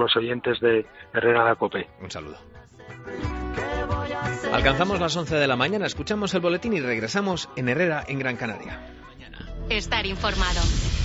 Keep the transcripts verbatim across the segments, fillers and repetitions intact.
los oyentes de Herrera la Cope. Un saludo. Alcanzamos las once de la mañana, escuchamos el boletín y regresamos en Herrera, en Gran Canaria. Estar informado.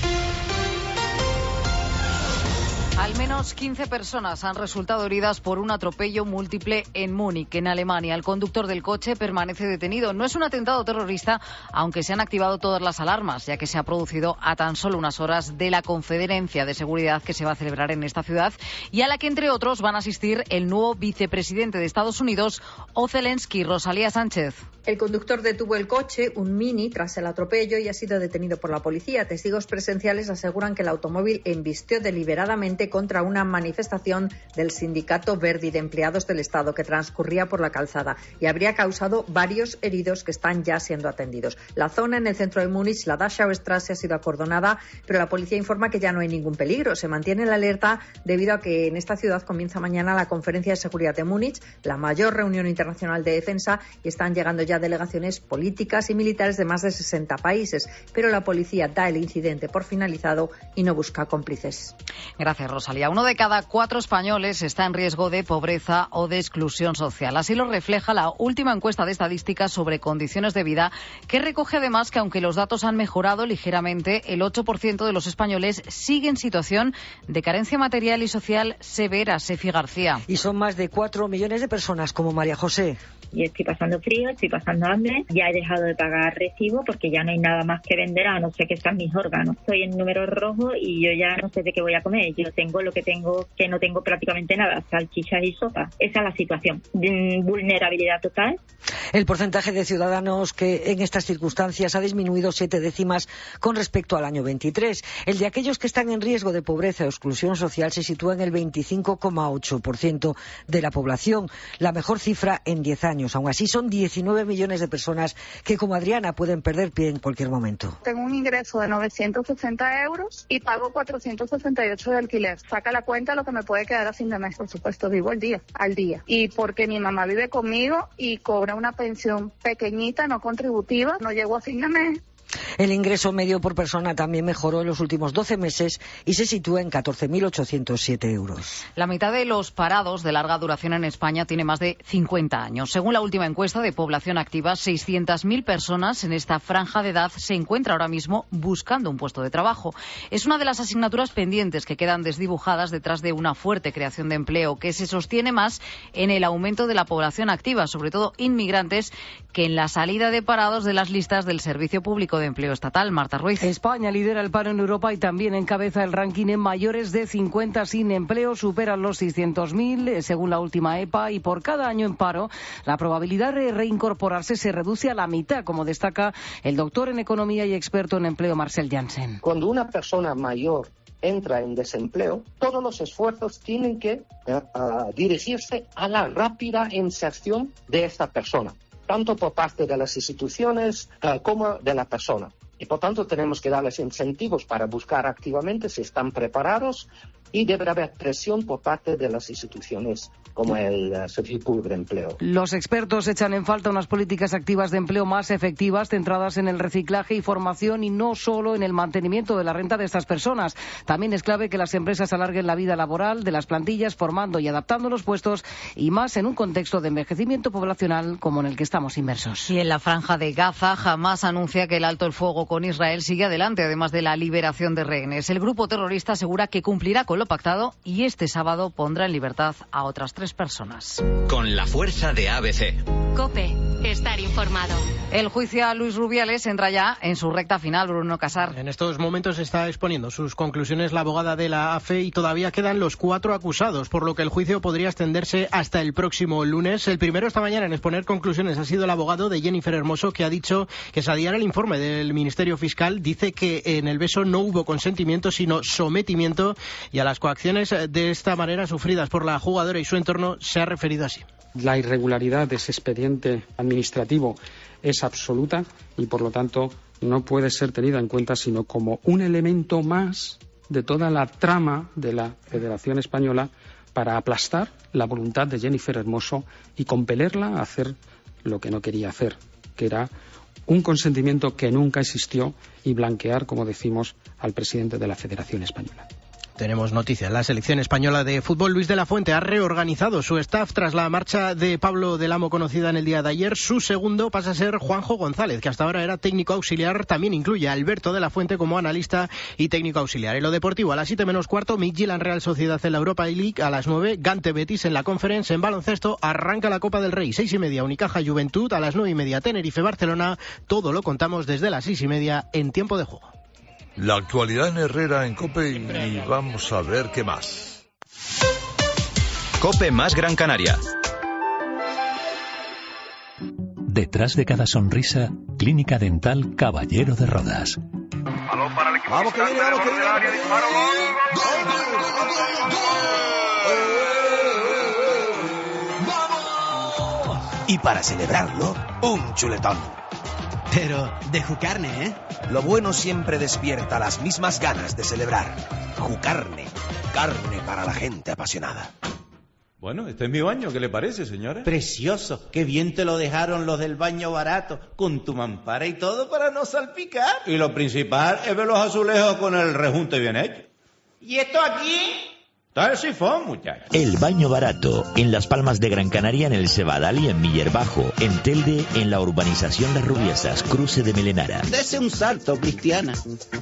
Al menos quince personas han resultado heridas por un atropello múltiple en Múnich, en Alemania. El conductor del coche permanece detenido. No es un atentado terrorista, aunque se han activado todas las alarmas, ya que se ha producido a tan solo unas horas de la conferencia de seguridad que se va a celebrar en esta ciudad y a la que, entre otros, van a asistir el nuevo vicepresidente de Estados Unidos, o Zelensky. Rosalía Sánchez. El conductor detuvo el coche, un Mini, tras el atropello y ha sido detenido por la policía. Testigos presenciales aseguran que el automóvil embistió deliberadamente contra una manifestación del sindicato Verdi de empleados del Estado que transcurría por la calzada y habría causado varios heridos que están ya siendo atendidos. La zona en el centro de Múnich, la Dachaustrasse, ha sido acordonada, pero la policía informa que ya no hay ningún peligro. Se mantiene la alerta debido a que en esta ciudad comienza mañana la Conferencia de Seguridad de Múnich, la mayor reunión internacional de defensa, y están llegando ya delegaciones políticas y militares de más de sesenta países, pero la policía da el incidente por finalizado y no busca cómplices. Gracias, Rosalía. Uno de cada cuatro españoles está en riesgo de pobreza o de exclusión social. Así lo refleja la última encuesta de estadísticas sobre condiciones de vida, que recoge además que, aunque los datos han mejorado ligeramente, el ocho por ciento de los españoles sigue en situación de carencia material y social severa. Sefi García. Y son más de cuatro millones de personas como María José. Yo estoy pasando frío, estoy pasando hambre, ya he dejado de pagar recibo porque ya no hay nada más que vender, a no ser que sean mis órganos. Estoy en número rojo y yo ya no sé de qué voy a comer. Yo tengo lo que tengo, que no tengo prácticamente nada, salchichas y sopa. Esa es la situación. Vulnerabilidad total. El porcentaje de ciudadanos que en estas circunstancias ha disminuido siete décimas con respecto al año veintitrés. El de aquellos que están en riesgo de pobreza o exclusión social se sitúa en el veinticinco coma ocho por ciento de la población, la mejor cifra en diez años. Aún así, son diecinueve millones de personas que, como Adriana, pueden perder pie en cualquier momento. Tengo un ingreso de novecientos sesenta euros y pago cuatrocientos sesenta y ocho de alquiler. Saca la cuenta lo que me puede quedar a fin de mes. Por supuesto, vivo el día, al día. Y porque mi mamá vive conmigo y cobra una pensión pequeñita, no contributiva, no llego a fin de mes. El ingreso medio por persona también mejoró en los últimos doce meses y se sitúa en catorce mil ochocientos siete euros. La mitad de los parados de larga duración en España tiene más de cincuenta años. Según la última encuesta de población activa, seiscientas mil personas en esta franja de edad se encuentran ahora mismo buscando un puesto de trabajo. Es una de las asignaturas pendientes que quedan desdibujadas detrás de una fuerte creación de empleo que se sostiene más en el aumento de la población activa, sobre todo inmigrantes, que en la salida de parados de las listas del Servicio Público de Empleo Estatal. Marta Ruiz. España lidera el paro en Europa y también encabeza el ranking en mayores de cincuenta sin empleo. Superan los seiscientos mil, según la última E P A, y por cada año en paro, la probabilidad de reincorporarse se reduce a la mitad, como destaca el doctor en economía y experto en empleo Marcel Janssen. Cuando una persona mayor entra en desempleo, todos los esfuerzos tienen que uh, uh, dirigirse a la rápida inserción de esta persona, tanto por parte de las instituciones uh, como de la persona. Y por tanto tenemos que darles incentivos para buscar activamente si están preparados, y debe haber presión por parte de las instituciones como el uh, Servicio Público de Empleo. Los expertos echan en falta unas políticas activas de empleo más efectivas, centradas en el reciclaje y formación y no solo en el mantenimiento de la renta de estas personas. También es clave que las empresas alarguen la vida laboral de las plantillas, formando y adaptando los puestos, y más en un contexto de envejecimiento poblacional como en el que estamos inmersos. Y en la franja de Gaza, Hamás anuncia que el alto el fuego con Israel sigue adelante, además de la liberación de rehenes. El grupo terrorista asegura que cumplirá con lo pactado y este sábado pondrá en libertad a otras tres personas. Con la fuerza de A B C. COPE. Estar informado. El juicio a Luis Rubiales entra ya en su recta final, Bruno Casar. En estos momentos está exponiendo sus conclusiones la abogada de la A F E y todavía quedan los cuatro acusados, por lo que el juicio podría extenderse hasta el próximo lunes. El primero esta mañana en exponer conclusiones ha sido el abogado de Jennifer Hermoso, que ha dicho que se adhiera al informe del Ministerio Fiscal. Dice que en el beso no hubo consentimiento, sino sometimiento, y a las coacciones de esta manera sufridas por la jugadora y su entorno se ha referido así. La irregularidad de ese expediente administrativo es absoluta y, por lo tanto, no puede ser tenida en cuenta sino como un elemento más de toda la trama de la Federación Española para aplastar la voluntad de Jennifer Hermoso y compelerla a hacer lo que no quería hacer, que era un consentimiento que nunca existió, y blanquear, como decimos, al presidente de la Federación Española. Tenemos noticias. La selección española de fútbol, Luis de la Fuente, ha reorganizado su staff tras la marcha de Pablo del Amo, conocida en el día de ayer. Su segundo pasa a ser Juanjo González, que hasta ahora era técnico auxiliar. También incluye a Alberto de la Fuente como analista y técnico auxiliar. En lo deportivo, a las siete menos cuarto, Midtjylland Real Sociedad en la Europa League. A las nueve, Gante Betis en la Conference. En baloncesto, arranca la Copa del Rey. Seis y media, Unicaja Juventud. A las nueve y media, Tenerife Barcelona. Todo lo contamos desde las seis y media en tiempo de juego. La actualidad en Herrera en COPE y vamos a ver qué más. COPE más Gran Canaria. Detrás de cada sonrisa, Clínica Dental Caballero de Rodas. Vamos que viene, vamos que viene. Y para celebrarlo, un chuletón. Pero de Jucarne, ¿eh? Lo bueno siempre despierta las mismas ganas de celebrar. Jucarne, carne para la gente apasionada. Bueno, este es mi baño, ¿qué le parece, señora? Precioso, qué bien te lo dejaron los del baño barato, con tu mampara y todo para no salpicar. Y lo principal es ver los azulejos con el rejunte bien hecho. ¿Y esto aquí? Está el sifón, muchacho. El baño barato, en Las Palmas de Gran Canaria, en el Cebadal y en Miller Bajo. En Telde, en la urbanización Las Rubiesas, cruce de Melenara. Dese un salto, Cristiana.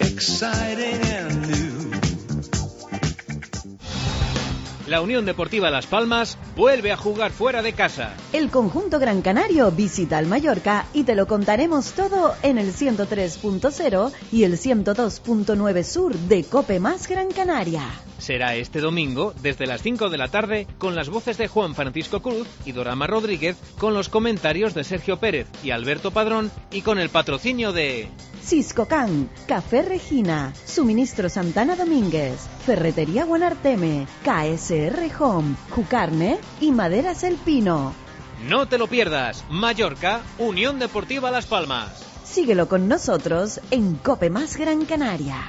La Unión Deportiva Las Palmas vuelve a jugar fuera de casa. El conjunto gran canario visita al Mallorca y te lo contaremos todo en el ciento tres punto cero y el ciento dos punto nueve Sur de COPE más Gran Canaria. Será este domingo desde las cinco de la tarde con las voces de Juan Francisco Cruz y Dorama Rodríguez, con los comentarios de Sergio Pérez y Alberto Padrón y con el patrocinio de Cisco Can, Café Regina, Suministro Santana Domínguez, Ferretería Guanarteme, K S R Home, Jucarne y Maderas El Pino. No te lo pierdas, Mallorca, Unión Deportiva Las Palmas. Síguelo con nosotros en COPE más Gran Canaria.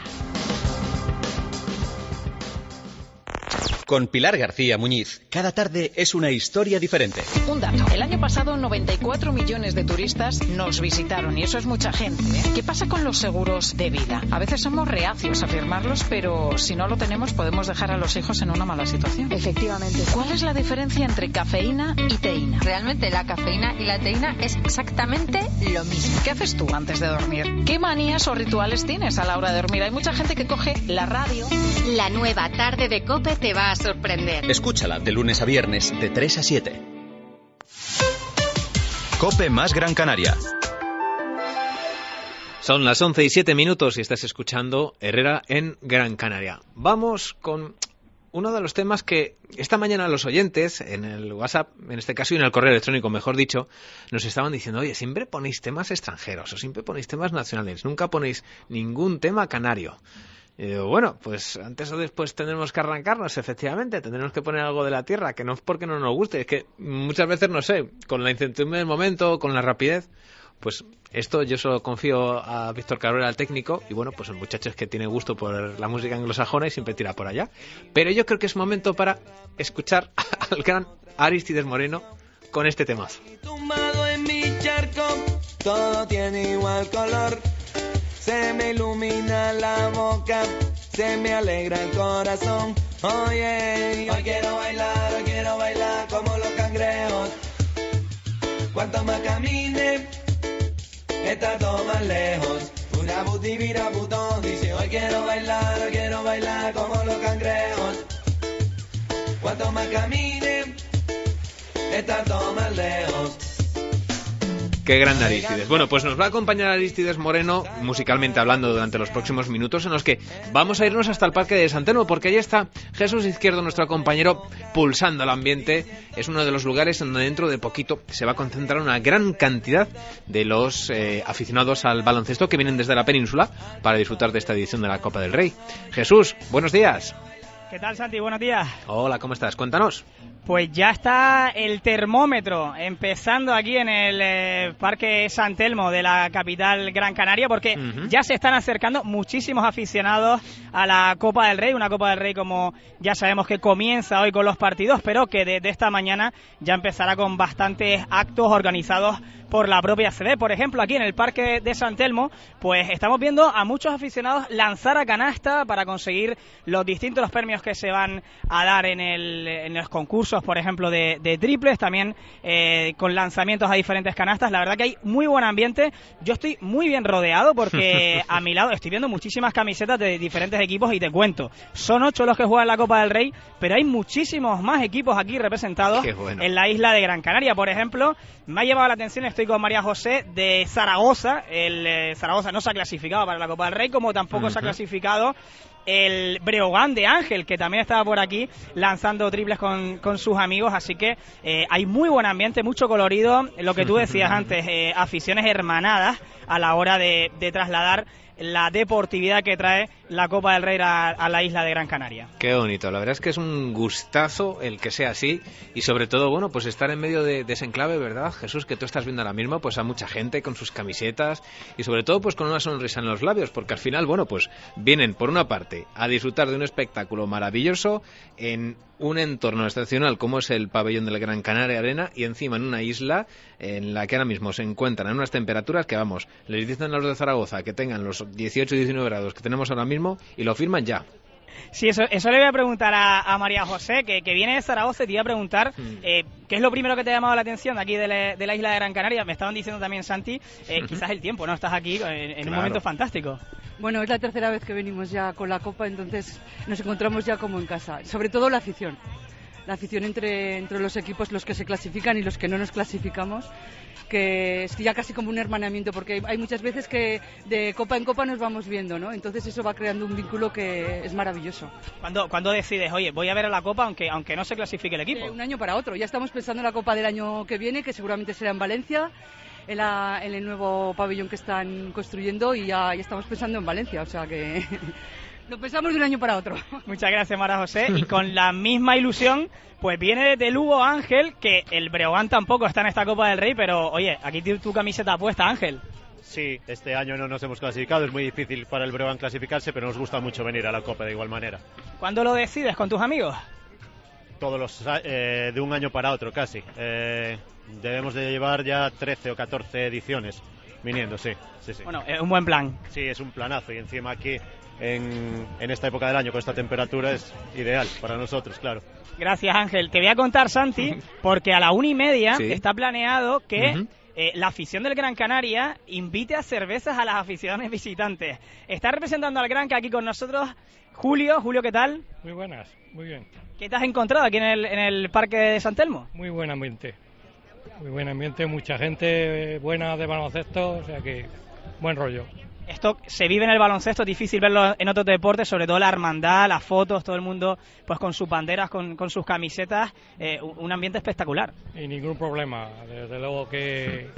Con Pilar García Muñiz, cada tarde es una historia diferente. Un dato. El año pasado noventa y cuatro millones de turistas nos visitaron y eso es mucha gente, ¿eh? ¿Qué pasa con los seguros de vida? A veces somos reacios a firmarlos, pero si no lo tenemos podemos dejar a los hijos en una mala situación. Efectivamente. ¿Cuál es la diferencia entre cafeína y teína? Realmente la cafeína y la teína es exactamente lo mismo. ¿Qué haces tú antes de dormir? ¿Qué manías o rituales tienes a la hora de dormir? Hay mucha gente que coge la radio. La nueva tarde de COPE te va a sorprender. Escúchala de lunes a viernes de tres a siete. COPE más Gran Canaria. Son las once y siete minutos y estás escuchando Herrera en Gran Canaria. Vamos con uno de los temas que esta mañana los oyentes en el WhatsApp, en este caso y en el correo electrónico, mejor dicho, nos estaban diciendo: oye, siempre ponéis temas extranjeros o siempre ponéis temas nacionales, nunca ponéis ningún tema canario. Y digo, bueno, pues antes o después tendremos que arrancarnos, efectivamente, tendremos que poner algo de la tierra, que no es porque no nos guste, es que muchas veces, no sé, con la incertidumbre del momento, con la rapidez, pues esto yo solo confío a Víctor Cabrera, el técnico, y bueno, pues el muchacho es que tiene gusto por la música anglosajona y siempre tira por allá. Pero yo creo que es momento para escuchar al gran Arístides Moreno con este temazo. Tumbado en mi charco, todo tiene igual color. Se me ilumina la boca, se me alegra el corazón. Oye, hoy quiero bailar, hoy quiero bailar como los cangrejos. Cuanto más camine, está todo más lejos. Una butivira putón dice: hoy quiero bailar, hoy quiero bailar como los cangrejos. Cuanto más camine, está todo más lejos. Qué gran Arístides. Bueno, pues nos va a acompañar Arístides Moreno, musicalmente hablando, durante los próximos minutos, en los que vamos a irnos hasta el Parque de San Telmo, porque ahí está Jesús Izquierdo, nuestro compañero, pulsando el ambiente. Es uno de los lugares en donde dentro de poquito se va a concentrar una gran cantidad de los eh, aficionados al baloncesto que vienen desde la península para disfrutar de esta edición de la Copa del Rey. Jesús, buenos días. ¿Qué tal, Santi? Buenos días. Hola, ¿cómo estás? Cuéntanos. pues ya está el termómetro empezando aquí en el eh, Parque San Telmo de la capital Gran Canaria, porque uh-huh. ya se están acercando muchísimos aficionados a la Copa del Rey, una Copa del Rey como ya sabemos que comienza hoy con los partidos, pero que desde esta mañana ya empezará con bastantes actos organizados por la propia sede. Por ejemplo, aquí en el Parque de San Telmo, pues estamos viendo a muchos aficionados lanzar a canasta para conseguir los distintos premios que se van a dar en, el, en los concursos, por ejemplo, de, de triples, también eh, con lanzamientos a diferentes canastas. La verdad que hay muy buen ambiente. Yo estoy muy bien rodeado porque a mi lado estoy viendo muchísimas camisetas de diferentes equipos y te cuento, son ocho los que juegan la Copa del Rey, pero hay muchísimos más equipos aquí representados bueno. en la isla de Gran Canaria. Por ejemplo, me ha llamado la atención, estoy con María José de Zaragoza. El eh, Zaragoza no se ha clasificado para la Copa del Rey, como tampoco uh-huh. se ha clasificado el Breogán de Ángel, que también estaba por aquí lanzando triples con, con sus amigos, así que eh, hay muy buen ambiente, mucho colorido, lo que tú decías antes, eh, aficiones hermanadas a la hora de, de trasladar la deportividad que trae la Copa del Rey a, a la isla de Gran Canaria. Qué bonito, la verdad es que es un gustazo el que sea así y sobre todo, bueno, pues estar en medio de, de ese enclave, ¿verdad, Jesús? Que tú estás viendo ahora mismo, pues a mucha gente con sus camisetas y sobre todo pues con una sonrisa en los labios, porque al final, bueno, pues vienen por una parte a disfrutar de un espectáculo maravilloso en un entorno excepcional como es el pabellón de la Gran Canaria Arena y encima en una isla en la que ahora mismo se encuentran en unas temperaturas que, vamos, les dicen a los de Zaragoza que tengan los dieciocho y diecinueve grados que tenemos ahora mismo y lo firman ya. Sí, eso, eso le voy a preguntar a, a María José, que, que viene de Zaragoza, y te iba a preguntar mm. eh, ¿qué es lo primero que te ha llamado la atención de aquí de la, de la isla de Gran Canaria? Me estaban diciendo también, Santi, eh, quizás el tiempo, ¿no? Estás aquí en, en claro. un momento fantástico. Bueno, es la tercera vez que venimos ya con la Copa, entonces nos encontramos ya como en casa, sobre todo la afición. La afición entre, entre los equipos, los que se clasifican y los que no nos clasificamos, que es ya casi como un hermanamiento, porque hay muchas veces que de copa en copa nos vamos viendo, ¿no? Entonces eso va creando un vínculo que es maravilloso. ¿Cuándo, ¿cuándo decides, oye, voy a ver a la Copa aunque, aunque no se clasifique el equipo? De un año para otro. Ya estamos pensando en la Copa del año que viene, que seguramente será en Valencia, en, la, en el nuevo pabellón que están construyendo, y ya, ya estamos pensando en Valencia, o sea que... Lo pensamos de un año para otro. Muchas gracias, María José. Y con la misma ilusión, pues viene de Lugo Ángel, que el Breogán tampoco está en esta Copa del Rey, pero oye, aquí tienes tu camiseta puesta, Ángel. Sí, este año no nos hemos clasificado, es muy difícil para el Breogán clasificarse, pero nos gusta mucho venir a la Copa de igual manera. ¿Cuándo lo decides con tus amigos? Todos los eh, de un año para otro casi. Eh, debemos de llevar ya trece o catorce ediciones viniendo, sí, sí, sí. Bueno, es un buen plan. Sí, es un planazo, y encima aquí en, en esta época del año con esta temperatura es ideal para nosotros, claro. Gracias, Ángel. Te voy a contar, Santi, porque a la una y media sí. está planeado que uh-huh. eh, la afición del Gran Canaria invite a cervezas a las aficiones visitantes. Está representando al Gran Canaria aquí con nosotros Julio. Julio, ¿qué tal? Muy buenas, muy bien. ¿Qué te has encontrado aquí en el, en el Parque de San Telmo? Muy buen ambiente. Muy buen ambiente, mucha gente buena de baloncesto, o sea que buen rollo. Esto se vive en el baloncesto, es difícil verlo en otros deportes, sobre todo la hermandad, las fotos, todo el mundo pues con sus banderas, con, con sus camisetas, eh, un ambiente espectacular. Y ningún problema, desde luego que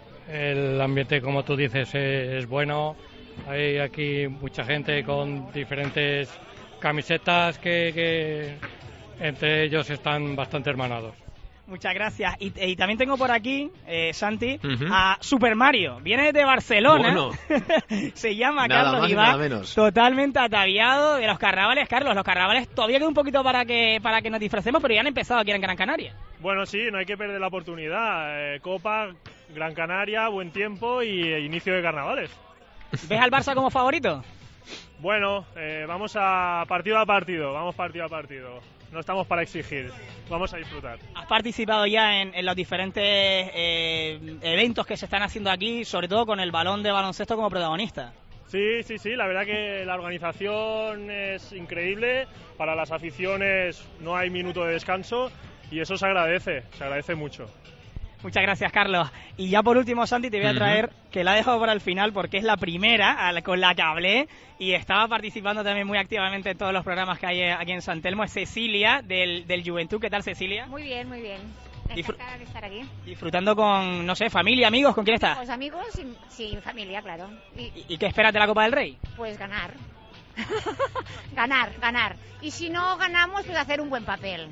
el ambiente, como tú dices, es, es bueno. Hay aquí mucha gente con diferentes camisetas que, que entre ellos están bastante hermanados. Muchas gracias. Y, y también tengo por aquí, eh, Santi, uh-huh. a Super Mario. Viene de Barcelona. Bueno. Se llama nada Carlos y va totalmente ataviado de los carnavales. Carlos, los carnavales todavía queda un poquito para que para que nos disfracemos, pero ya han empezado aquí en Gran Canaria. Bueno, sí, no hay que perder la oportunidad. Eh, Copa, Gran Canaria, buen tiempo y eh, inicio de carnavales. ¿Ves al Barça como favorito? Bueno, eh, vamos a partido a partido, vamos partido a partido. No estamos para exigir, vamos a disfrutar. ¿Has participado ya en, en los diferentes eh, eventos que se están haciendo aquí, sobre todo con el balón de baloncesto como protagonista? Sí, sí, sí, la verdad que la organización es increíble, para las aficiones no hay minuto de descanso y eso se agradece, se agradece mucho. Muchas gracias, Carlos. Y ya por último, Santi, te voy a traer, uh-huh. que la he dejado para el final porque es la primera con la que hablé y estaba participando también muy activamente en todos los programas que hay aquí en San Telmo. Es Cecilia, del, del Juventud. ¿Qué tal, Cecilia? Muy bien, muy bien. Encantada de estar aquí. Disfrutando con, no sé, familia, amigos, ¿con quién estás? Pues amigos, sin, sin familia, claro. Y, ¿Y, ¿Y qué esperas de la Copa del Rey? Pues ganar. ganar, ganar. Y si no ganamos, pues hacer un buen papel.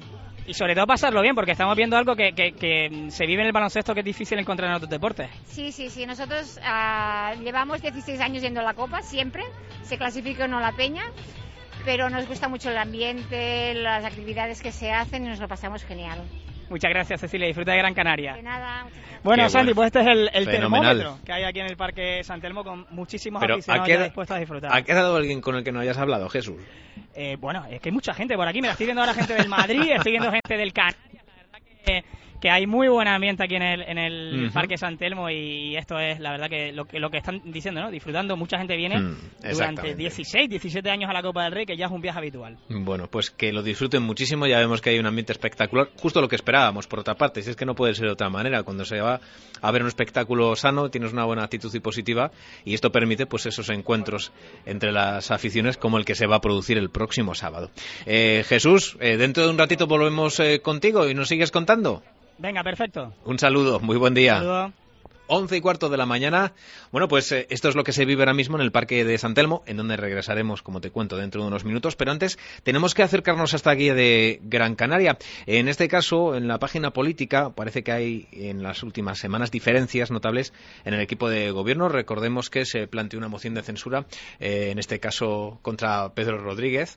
Y sobre todo pasarlo bien, porque estamos viendo algo que, que, que se vive en el baloncesto que es difícil encontrar en otros deportes. Sí, sí, sí. Nosotros uh, llevamos dieciséis años yendo a la Copa, siempre. Se clasifica o no la Peña, pero nos gusta mucho el ambiente, las actividades que se hacen y nos lo pasamos genial. Muchas gracias, Cecilia. Disfruta de Gran Canaria. De nada. Bueno, Qué Santi, bueno. pues este es el, el Fenomenal. termómetro que hay aquí en el Parque San Telmo con muchísimos Pero aficionados ¿ha queda- ya dispuestos a disfrutar. ¿Ha quedado alguien con el que no hayas hablado, Jesús? Eh, bueno, es que hay mucha gente por aquí. Mira, estoy viendo ahora gente del Madrid, estoy viendo gente del Canarias. La verdad que, que hay muy buen ambiente aquí en el, en el Ujú. Parque San Telmo y esto es, la verdad, que lo que, lo que están diciendo, ¿no? Disfrutando. Mucha gente viene Mm, durante exactamente. dieciséis, diecisiete años a la Copa del Rey, que ya es un viaje habitual. Bueno, pues que lo disfruten muchísimo. Ya vemos que hay un ambiente espectacular, justo lo que esperábamos, por otra parte. Si es que no puede ser de otra manera. Cuando se va a ver un espectáculo sano, tienes una buena actitud y positiva, y esto permite pues esos encuentros entre las aficiones como el que se va a producir el próximo sábado. Eh, Jesús, eh, dentro de un ratito volvemos eh, contigo y nos sigues contando. Venga, perfecto. Un saludo, muy buen día. Saludos. Once y cuarto de la mañana. Bueno, pues eh, esto es lo que se vive ahora mismo en el Parque de San Telmo, en donde regresaremos, como te cuento, dentro de unos minutos. Pero antes tenemos que acercarnos hasta aquí de Gran Canaria. En este caso, en la página política, parece que hay en las últimas semanas diferencias notables en el equipo de gobierno. Recordemos que se planteó una moción de censura, eh, en este caso contra Pedro Rodríguez.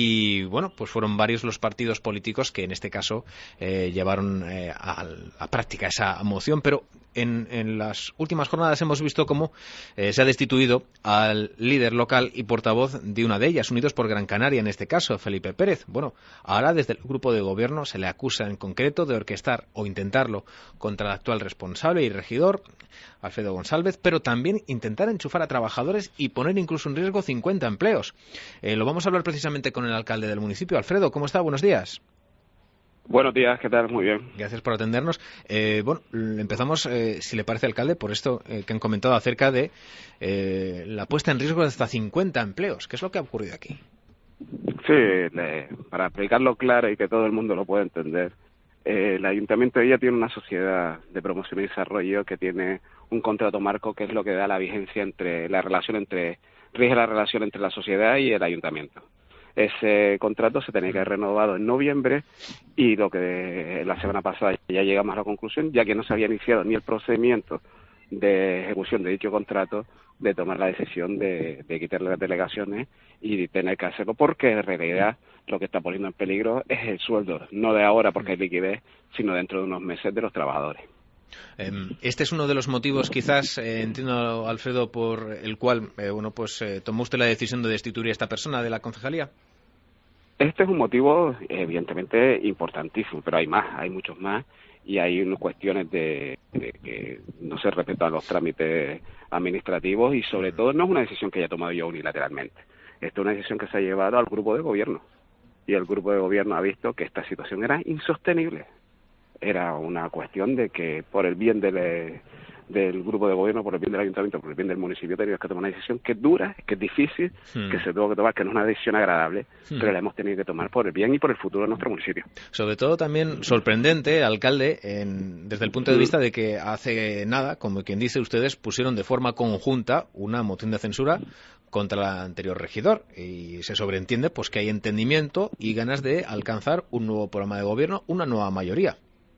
Y bueno, pues fueron varios los partidos políticos que en este caso eh, llevaron eh, a, a práctica esa moción. Pero en, en las últimas jornadas hemos visto cómo eh, se ha destituido al líder local y portavoz de una de ellas, Unidos por Gran Canaria, en este caso, Felipe Pérez. Bueno, ahora desde el grupo de gobierno se le acusa en concreto de orquestar o intentarlo contra el actual responsable y regidor, Alfredo González, pero también intentar enchufar a trabajadores y poner incluso en riesgo cincuenta empleos. Eh, lo vamos a hablar precisamente con el alcalde del municipio. Alfredo, ¿cómo está? Buenos días. Buenos días, ¿qué tal? Muy bien. Gracias por atendernos. Eh, bueno, empezamos, eh, si le parece, alcalde, por esto eh, que han comentado acerca de eh, la puesta en riesgo de hasta cincuenta empleos. ¿Qué es lo que ha ocurrido aquí? Sí, le- para explicarlo claro y que todo el mundo lo pueda entender, eh, el Ayuntamiento de Villa tiene una sociedad de promoción y desarrollo que tiene un contrato marco que es lo que da la vigencia entre la relación entre, rige la relación entre la sociedad y el Ayuntamiento. Ese contrato se tenía que haber renovado en noviembre y lo que la semana pasada ya llegamos a la conclusión, ya que no se había iniciado ni el procedimiento de ejecución de dicho contrato, de tomar la decisión de, de quitarle las delegaciones y de tener que hacerlo, porque en realidad lo que está poniendo en peligro es el sueldo, no de ahora porque hay liquidez, sino dentro de unos meses de los trabajadores. Eh, este es uno de los motivos, quizás, eh, entiendo, Alfredo, por el cual eh, bueno, pues eh, tomó usted la decisión de destituir a esta persona de la concejalía. Este es un motivo evidentemente importantísimo, pero hay más, hay muchos más, y hay unas cuestiones de, de que no se respetan los trámites administrativos y sobre todo no es una decisión que haya tomado yo unilateralmente. Esta es una decisión que se ha llevado al grupo de gobierno y el grupo de gobierno ha visto que esta situación era insostenible. Era una cuestión de que por el bien del, del grupo de gobierno, por el bien del ayuntamiento, por el bien del municipio, teníamos que tomar una decisión que es dura, que es difícil, Hmm. que se tuvo que tomar, que no es una decisión agradable, Hmm. pero la hemos tenido que tomar por el bien y por el futuro de nuestro municipio. Sobre todo también sorprendente, alcalde, en- desde el punto de vista de que hace nada, como quien dice, ustedes pusieron de forma conjunta una moción de censura contra el anterior regidor y se sobreentiende pues que hay entendimiento y ganas de alcanzar un nuevo programa de gobierno, una nueva mayoría.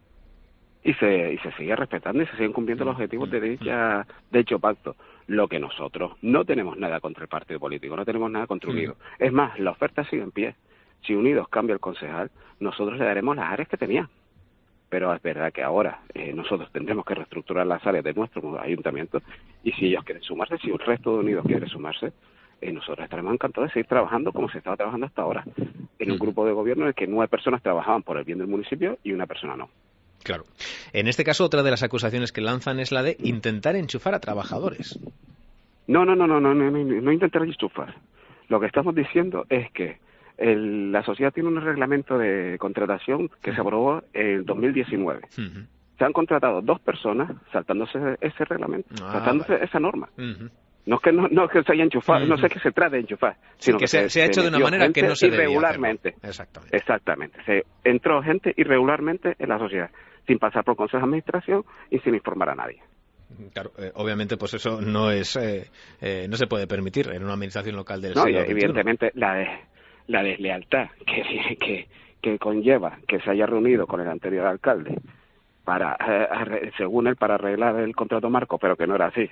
Y se, y se sigue respetando y se siguen cumpliendo los objetivos de dicha, de dicho pacto. Lo que nosotros no tenemos nada contra el partido político, no tenemos nada contra Unidos. Es más, la oferta sigue en pie. Si Unidos cambia el concejal, nosotros le daremos las áreas que tenía. Pero es verdad que ahora eh, nosotros tendremos que reestructurar las áreas de nuestro ayuntamiento y si ellos quieren sumarse, si el resto de Unidos quiere sumarse, eh, nosotros estaremos encantados de seguir trabajando como se estaba trabajando hasta ahora, en un grupo de gobierno en el que nueve personas trabajaban por el bien del municipio y una persona no. Claro. En este caso, otra de las acusaciones que lanzan es la de intentar enchufar a trabajadores. No, no, no, no, no, no, no, no intentar enchufar. Lo que estamos diciendo es que el, la sociedad tiene un reglamento de contratación que se aprobó en dos mil diecinueve. Uh-huh. Se han contratado dos personas saltándose ese reglamento, Ah, saltándose vale. esa norma. Uh-huh. No es que no, no es que se haya enchufado, Uh-huh. no sé qué se trata de enchufar, Sí, sino que se- se ha hecho de una metió manera que gente no se debía irregularmente. hacerlo. Exactamente. Exactamente. Se entró gente irregularmente en la sociedad, sin pasar por consejo de administración y sin informar a nadie. Claro, eh, obviamente, pues eso no es, eh, eh, no se puede permitir en una administración local del No, y siglo veintiuno. evidentemente la de- la deslealtad que, que, que conlleva que se haya reunido con el anterior alcalde para, eh, según él, para arreglar el contrato marco, pero que no era así,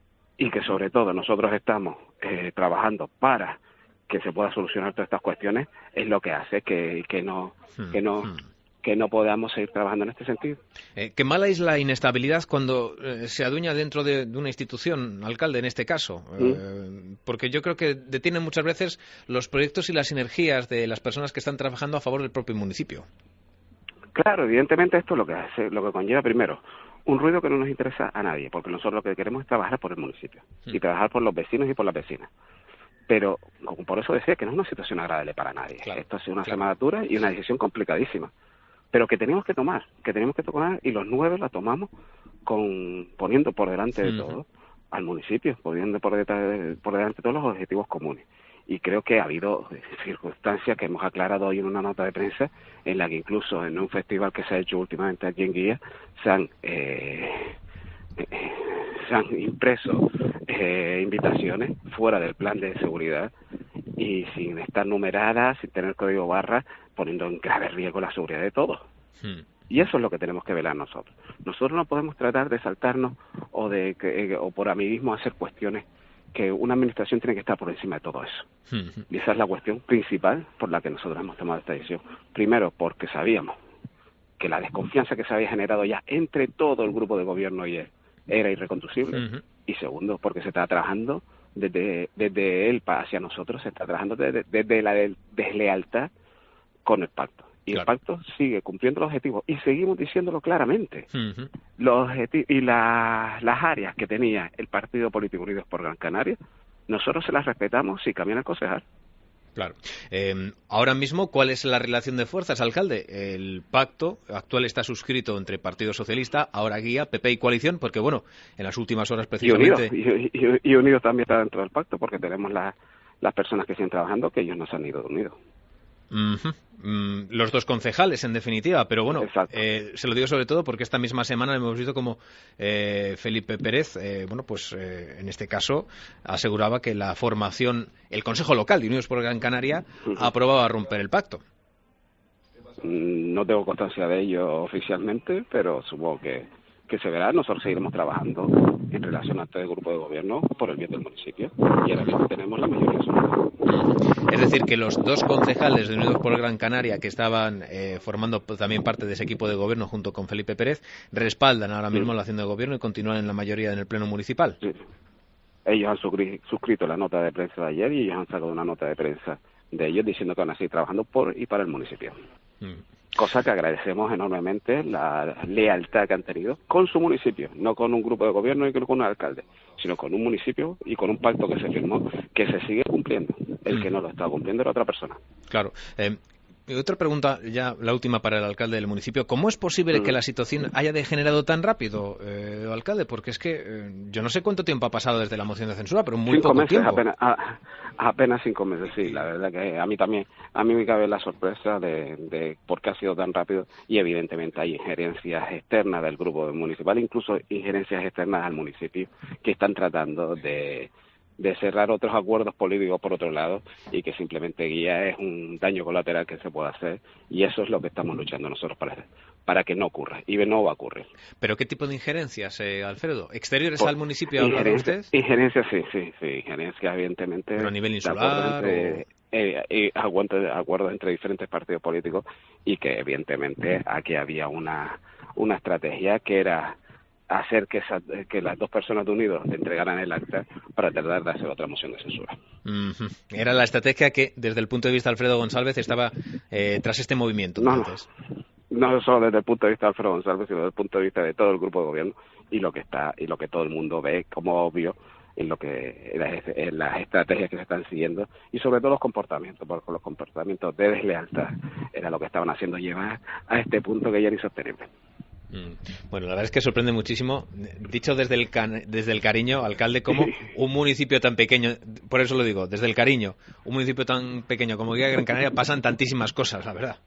y que sobre todo nosotros estamos eh, trabajando para que se pueda solucionar todas estas cuestiones, es lo que hace que, que no hmm. que no hmm. que no podamos seguir trabajando en este sentido. Eh, qué mala es la inestabilidad cuando eh, se adueña dentro de, de una institución, alcalde en este caso, ¿Mm? eh, porque yo creo que detiene muchas veces los proyectos y las sinergias de las personas que están trabajando a favor del propio municipio. Claro, evidentemente esto es lo que hace, lo que conlleva primero un ruido que no nos interesa a nadie, porque nosotros lo que queremos es trabajar por el municipio ¿Mm? y trabajar por los vecinos y por las vecinas. Pero como por eso decía que no es una situación agradable para nadie. Claro, esto ha sido una claro. semana y una decisión complicadísima, pero que tenemos que tomar, que tenemos que tomar, y los nueve la tomamos con poniendo por delante de sí. todo al municipio, poniendo por, de, por delante de todos los objetivos comunes. Y creo que ha habido circunstancias que hemos aclarado hoy en una nota de prensa, en la que incluso en un festival que se ha hecho últimamente aquí en Guía, se han, eh, eh, se han impreso eh, invitaciones fuera del plan de seguridad y sin estar numeradas, sin tener código barra, poniendo en grave riesgo la seguridad de todos. Hmm. Y eso es lo que tenemos que velar nosotros. Nosotros no podemos tratar de saltarnos o de que, o por amiguismo hacer cuestiones que una administración tiene que estar por encima de todo eso. Hmm. Y esa es la cuestión principal por la que nosotros hemos tomado esta decisión. Primero, porque sabíamos que la desconfianza que se había generado ya entre todo el grupo de gobierno y él era irreconducible. Hmm. Y segundo, porque se está trabajando desde, desde él hacia nosotros, se está trabajando desde, desde la deslealtad con el pacto. Y claro. el pacto sigue cumpliendo los objetivos. Y seguimos diciéndolo claramente. Uh-huh. Los objetivos y la, las áreas que tenía el Partido Político Unidos por Gran Canaria, nosotros se las respetamos si cambian el concejal. Claro. Eh, ahora mismo, ¿cuál es la relación de fuerzas, alcalde? El pacto actual está suscrito entre Partido Socialista, ahora Guía, P P y Coalición, porque, bueno, en las últimas horas precisamente... Y Unidos, y, y, y Unidos también está dentro del pacto, porque tenemos la, las personas que siguen trabajando, que ellos no se han ido de Unidos. Uh-huh. Mm, los dos concejales, en definitiva, pero bueno, eh, se lo digo sobre todo porque esta misma semana hemos visto como eh, Felipe Pérez, eh, bueno, pues eh, en este caso aseguraba que la formación, el Consejo Local de Unidos por Gran Canaria uh-huh. aprobaba romper el pacto. No tengo constancia de ello oficialmente, pero supongo que, que se verá. Nosotros seguiremos trabajando en relación a este grupo de gobierno por el bien del municipio, y ahora mismo tenemos la mayoría absoluta. Es decir, que los dos concejales de Unidos por Gran Canaria que estaban eh, formando también parte de ese equipo de gobierno junto con Felipe Pérez respaldan ahora mismo sí. la acción de gobierno y continúan en la mayoría en el pleno municipal. Sí. Ellos han suscrito la nota de prensa de ayer y ellos han sacado una nota de prensa de ellos diciendo que van a seguir trabajando por y para el municipio. Mm. Cosa que agradecemos enormemente, la lealtad que han tenido con su municipio, no con un grupo de gobierno y con un alcalde, sino con un municipio y con un pacto que se firmó, que se sigue cumpliendo. El que no lo está cumpliendo era otra persona. Claro. Eh, otra pregunta, ya la última para el alcalde del municipio. ¿Cómo es posible mm. que la situación haya degenerado tan rápido, eh, alcalde? Porque es que eh, yo no sé cuánto tiempo ha pasado desde la moción de censura, pero muy cinco poco meses, tiempo. Apenas, a, apenas cinco meses, sí. La verdad que a mí también, a mí me cabe la sorpresa de, de por qué ha sido tan rápido, y evidentemente hay injerencias externas del grupo municipal, incluso injerencias externas al municipio, que están tratando de... de cerrar otros acuerdos políticos por otro lado, y que simplemente Guía es un daño colateral que se puede hacer, y eso es lo que estamos luchando nosotros para, para que no ocurra, y no va a ocurrir. ¿Pero qué tipo de injerencias, eh, Alfredo? ¿Exteriores pues, al municipio hablan ustedes? Injerencias, sí, sí, sí, injerencias evidentemente. ¿Pero a nivel insular? Entre, eh, eh, acuerdos entre diferentes partidos políticos, y que evidentemente aquí había una, una estrategia que era hacer que, esa, que las dos personas de Unidos entregaran el acta para tratar de hacer otra moción de censura. Uh-huh. Era la estrategia que, desde el punto de vista de Alfredo González, estaba eh, tras este movimiento. No, entonces. no, no solo desde el punto de vista de Alfredo González, sino desde el punto de vista de todo el grupo de gobierno, y lo que está y lo que todo el mundo ve como obvio en lo que en las estrategias que se están siguiendo, y sobre todo los comportamientos, porque los comportamientos de deslealtad era lo que estaban haciendo llevar a este punto que ya era insostenible. Bueno, la verdad es que sorprende muchísimo, dicho desde el can- desde el cariño, alcalde, como un municipio tan pequeño, por eso lo digo, desde el cariño, un municipio tan pequeño como Guía de Gran Canaria pasan tantísimas cosas, la verdad.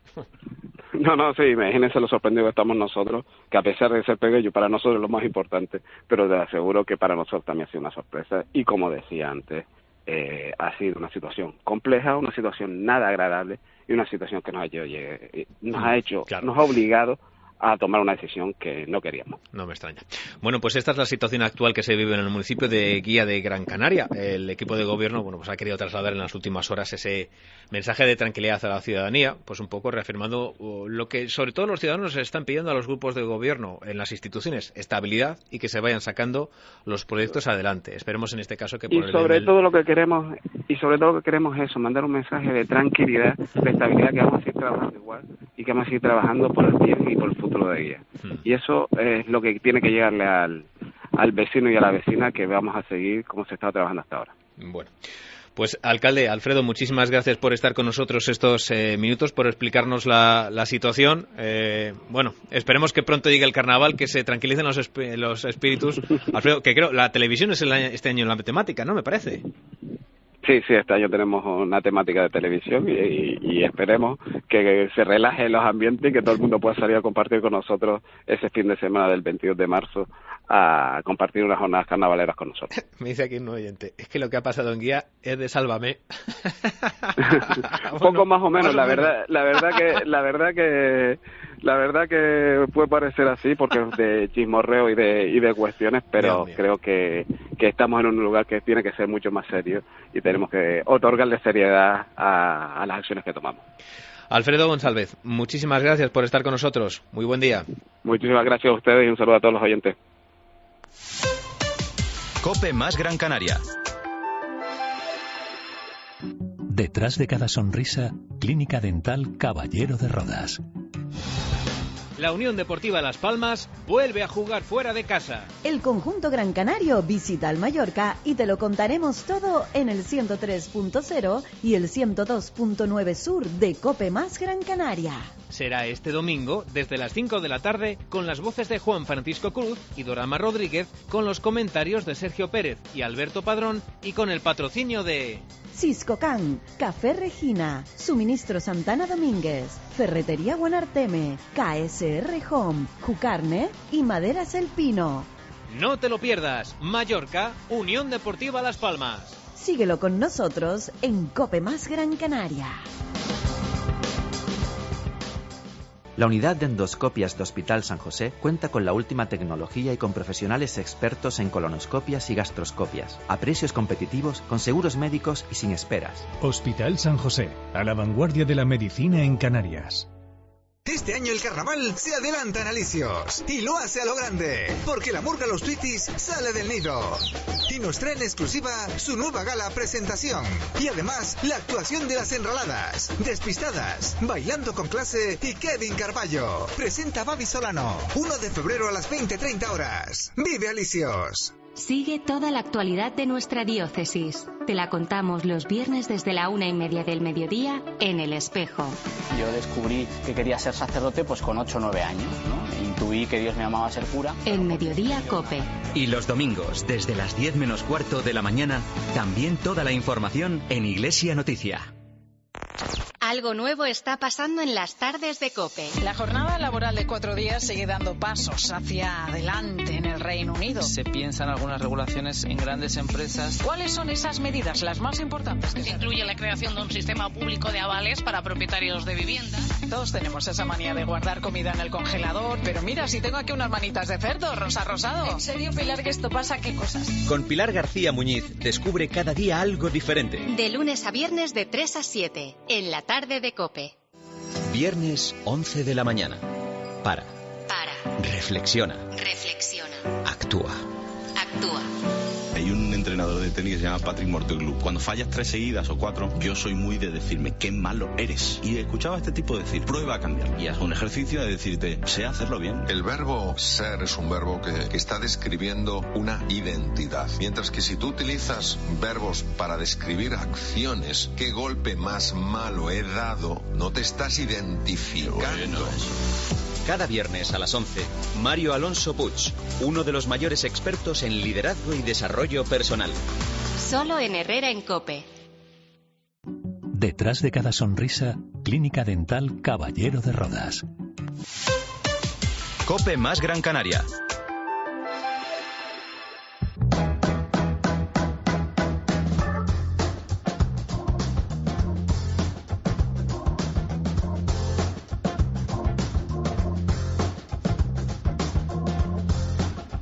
No, no, sí, imagínense lo sorprendidos que estamos nosotros, que a pesar de ser pequeño, para nosotros es lo más importante, pero te aseguro que para nosotros también ha sido una sorpresa, y como decía antes, eh, ha sido una situación compleja, una situación nada agradable, y una situación que nos ha hecho, nos ha, hecho, claro. nos ha obligado a tomar una decisión que no queríamos. No me extraña. Bueno, pues esta es la situación actual que se vive en el municipio de Guía de Gran Canaria. El equipo de gobierno, bueno, pues ha querido trasladar en las últimas horas ese mensaje de tranquilidad a la ciudadanía, pues un poco reafirmando lo que sobre todo los ciudadanos están pidiendo a los grupos de gobierno en las instituciones, estabilidad y que se vayan sacando los proyectos adelante. Esperemos en este caso que por y sobre el... todo lo que queremos y sobre todo lo que queremos es eso, mandar un mensaje de tranquilidad, de estabilidad, que vamos a seguir trabajando igual y que vamos a seguir trabajando por el bien y por el futuro de Guía. Hmm. Y eso es lo que tiene que llegarle al, al vecino y a la vecina, que vamos a seguir como se está trabajando hasta ahora. Bueno. Pues, alcalde Alfredo, muchísimas gracias por estar con nosotros estos eh, minutos, por explicarnos la, la situación. Eh, bueno, esperemos que pronto llegue el carnaval, que se tranquilicen los, esp- los espíritus. Alfredo, que creo, la televisión es el año, este año en la temática, ¿no? Me parece. Sí, sí, este año tenemos una temática de televisión y, y, y esperemos que se relajen los ambientes y que todo el mundo pueda salir a compartir con nosotros ese fin de semana del veintidós de marzo, a compartir unas jornadas carnavaleras con nosotros. Me dice aquí un oyente, es que lo que ha pasado en Guía es de Sálvame. Poco bueno, más o menos, más la o verdad, menos. la verdad que, la verdad que, la verdad que puede parecer así porque es de chismorreo y de y de cuestiones, pero creo que que estamos en un lugar que tiene que ser mucho más serio y tenemos que otorgarle seriedad a, a las acciones que tomamos. Alfredo González, muchísimas gracias por estar con nosotros. Muy buen día. Muchísimas gracias a ustedes y un saludo a todos los oyentes. COPE más Gran Canaria. Detrás de cada sonrisa, Clínica Dental Caballero de Rodas. La Unión Deportiva Las Palmas vuelve a jugar fuera de casa. El conjunto Gran Canario visita al Mallorca y te lo contaremos todo en el ciento tres punto cero y el ciento dos punto nueve Sur de COPE más Gran Canaria. Será este domingo desde las cinco de la tarde con las voces de Juan Francisco Cruz y Dorama Rodríguez, con los comentarios de Sergio Pérez y Alberto Padrón y con el patrocinio de... Ciscocan, Café Regina, Suministro Santana Domínguez, Ferretería Guanarteme, K S R Home, Jucarne y Maderas El Pino. No te lo pierdas, Mallorca, Unión Deportiva Las Palmas. Síguelo con nosotros en COPE más Gran Canaria. La unidad de endoscopias de Hospital San José cuenta con la última tecnología y con profesionales expertos en colonoscopias y gastroscopias, a precios competitivos, con seguros médicos y sin esperas. Hospital San José, a la vanguardia de la medicina en Canarias. Este año el carnaval se adelanta en Alicios y lo hace a lo grande, porque la murga Los Tweeties sale del nido y nos trae en exclusiva su nueva gala presentación y además la actuación de las Enroladas, Despistadas, Bailando con Clase y Kevin Carballo. Presenta Babi Solano, primero de febrero a las veinte treinta horas. ¡Vive Alicios! Sigue toda la actualidad de nuestra diócesis. Te la contamos los viernes desde la una y media del mediodía en El Espejo. Yo descubrí que quería ser sacerdote pues con ocho o nueve años, ¿no? Intuí que Dios me llamaba a ser cura. En Mediodía Cope. Y los domingos, desde las diez menos cuarto de la mañana, también toda la información en Iglesia Noticia. Algo nuevo está pasando en las tardes de COPE. La jornada laboral de cuatro días sigue dando pasos hacia adelante en el Reino Unido. Se piensan algunas regulaciones en grandes empresas. ¿Cuáles son esas medidas, las más importantes? Que incluye la creación de un sistema público de avales para propietarios de viviendas. Todos tenemos esa manía de guardar comida en el congelador, pero mira, si tengo aquí unas manitas de cerdo, rosa rosado. ¿En serio, Pilar, que esto pasa? ¿Qué cosas? Con Pilar García Muñiz, descubre cada día algo diferente. De lunes a viernes de tres a siete, en la tarde de COPE. Viernes once de la mañana. Para. Para. Reflexiona. Reflexiona. Actúa. Actúa. Hay un entrenador de tenis que se llama Patrick Morteglou. Cuando fallas tres seguidas o cuatro, yo soy muy de decirme qué malo eres. Y escuchaba a este tipo decir, prueba a cambiar. Y haz un ejercicio de decirte, sé hacerlo bien. El verbo ser es un verbo que, que está describiendo una identidad. Mientras que si tú utilizas verbos para describir acciones, qué golpe más malo he dado, no te estás identificando. Bueno, cada viernes a las once, Mario Alonso Puig, uno de los mayores expertos en liderazgo y desarrollo personal. Solo en Herrera en COPE. Detrás de cada sonrisa, Clínica Dental Caballero de Rodas. COPE más Gran Canaria.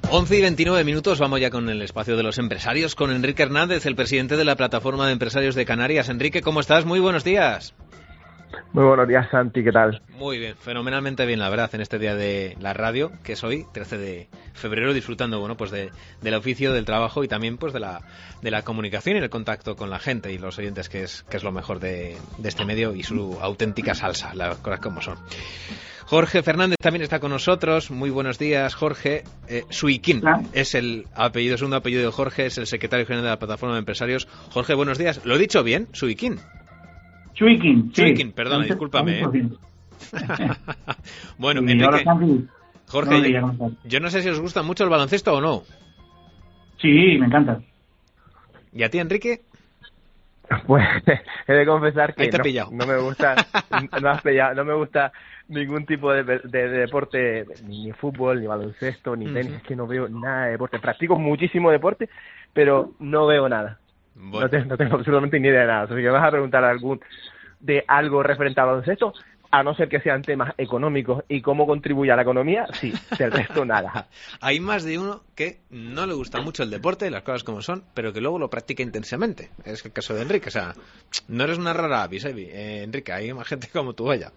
once y veintinueve minutos, vamos ya con el espacio de los empresarios, con Enrique Hernández, el presidente de la Plataforma de Empresarios de Canarias. Enrique, ¿cómo estás? Muy buenos días. Muy buenos días, Santi, ¿qué tal? Muy bien, fenomenalmente bien, la verdad, en este día de la radio, que es hoy, trece de febrero, disfrutando, bueno, pues de, del oficio, del trabajo y también, pues, de la, de la comunicación y el contacto con la gente y los oyentes, que es, que es lo mejor de, de este medio y su auténtica salsa, las cosas como son. Jorge Fernández también está con nosotros. Muy buenos días, Jorge. Eh, Suiquín es el apellido, el segundo apellido de Jorge, es el secretario general de la Plataforma de Empresarios. Jorge, buenos días. ¿Lo he dicho bien? Suiquín. Suiquín, sí. Suiquín, perdona, discúlpame. ¿eh? Bueno, sí, Enrique, Jorge, yo, yo no sé si os gusta mucho el baloncesto o no. Sí, me encanta. ¿Y a ti, Enrique? Pues he de confesar que Ahí te he no, pillado. no me gusta, no, has pillado, no me gusta ningún tipo de, de, de deporte, ni fútbol, ni baloncesto, ni tenis. Uh-huh. Es que no veo nada de deporte. Practico muchísimo deporte, pero no veo nada. Bueno. No, te, no tengo absolutamente ni idea de nada. Así que me vas a preguntar algún de algo referente al baloncesto, a no ser que sean temas económicos y cómo contribuye a la economía, sí, del resto nada. Hay más de uno que no le gusta mucho el deporte, las cosas como son, pero que luego lo practica intensamente. Es el caso de Enrique, o sea, no eres una rara avis, eh, Enrique, hay más gente como tú, vaya.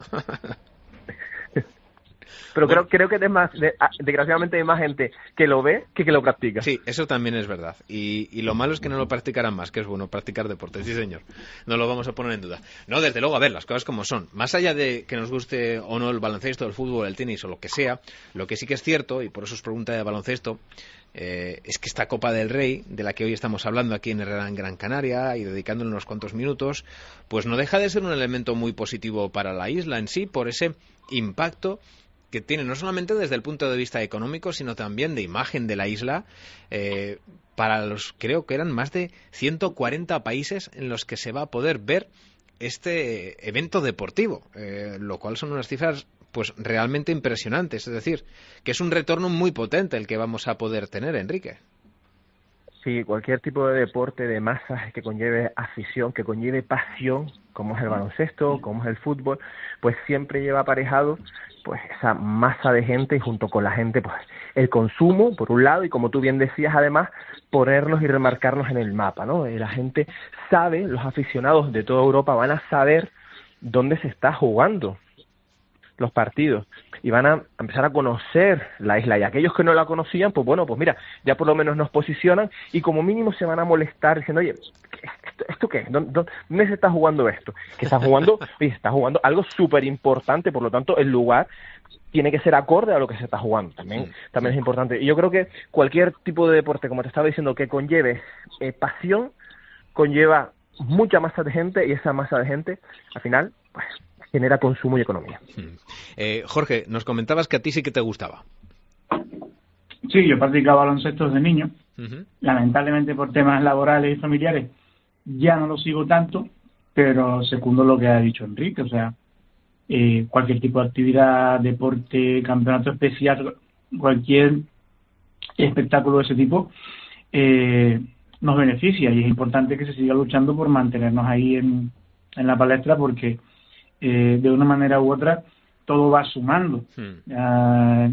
Pero bueno, creo, creo que es más, de, desgraciadamente hay más gente que lo ve que que lo practica. Sí, eso también es verdad. Y, y lo malo es que no lo practicarán más, que es bueno practicar deporte, sí señor. No lo vamos a poner en duda. No, desde luego, a ver, las cosas como son. Más allá de que nos guste o no el baloncesto, el fútbol, el tenis o lo que sea, lo que sí que es cierto, y por eso os pregunta de baloncesto, eh, es que esta Copa del Rey, de la que hoy estamos hablando aquí en Herrera en Gran Canaria y dedicándole unos cuantos minutos, pues no deja de ser un elemento muy positivo para la isla en sí, por ese impacto que tiene no solamente desde el punto de vista económico, sino también de imagen de la isla, eh, para los, creo que eran más de ciento cuarenta países en los que se va a poder ver este evento deportivo, eh, lo cual son unas cifras pues realmente impresionantes, es decir, que es un retorno muy potente el que vamos a poder tener, Enrique. Sí, cualquier tipo de deporte de masas que conlleve afición, que conlleve pasión, como es el baloncesto, como es el fútbol, pues siempre lleva aparejado pues esa masa de gente y junto con la gente pues el consumo, por un lado, y como tú bien decías, además, ponernos y remarcarnos en el mapa, ¿no? Y la gente sabe, los aficionados de toda Europa van a saber dónde se está jugando los partidos y van a empezar a conocer la isla, y aquellos que no la conocían, pues bueno, pues mira, ya por lo menos nos posicionan y como mínimo se van a molestar diciendo, oye, ¿esto, esto qué? ¿Dónde, ¿Dónde se está jugando esto? Que está jugando, oye, está jugando algo súper importante, por lo tanto el lugar tiene que ser acorde a lo que se está jugando, también, sí, también es importante. Y yo creo que cualquier tipo de deporte, como te estaba diciendo, que conlleve eh, pasión, conlleva mucha masa de gente, y esa masa de gente, al final, pues genera consumo y economía. Eh, Jorge, nos comentabas que a ti sí que te gustaba. Sí, yo practicaba baloncesto desde niño. Uh-huh. Lamentablemente por temas laborales y familiares ya no lo sigo tanto, pero secundo lo que ha dicho Enrique. O sea, eh, cualquier tipo de actividad, deporte, campeonato especial, cualquier espectáculo de ese tipo eh, nos beneficia, y es importante que se siga luchando por mantenernos ahí en, en la palestra, porque Eh, de una manera u otra todo va sumando. Hmm. Uh,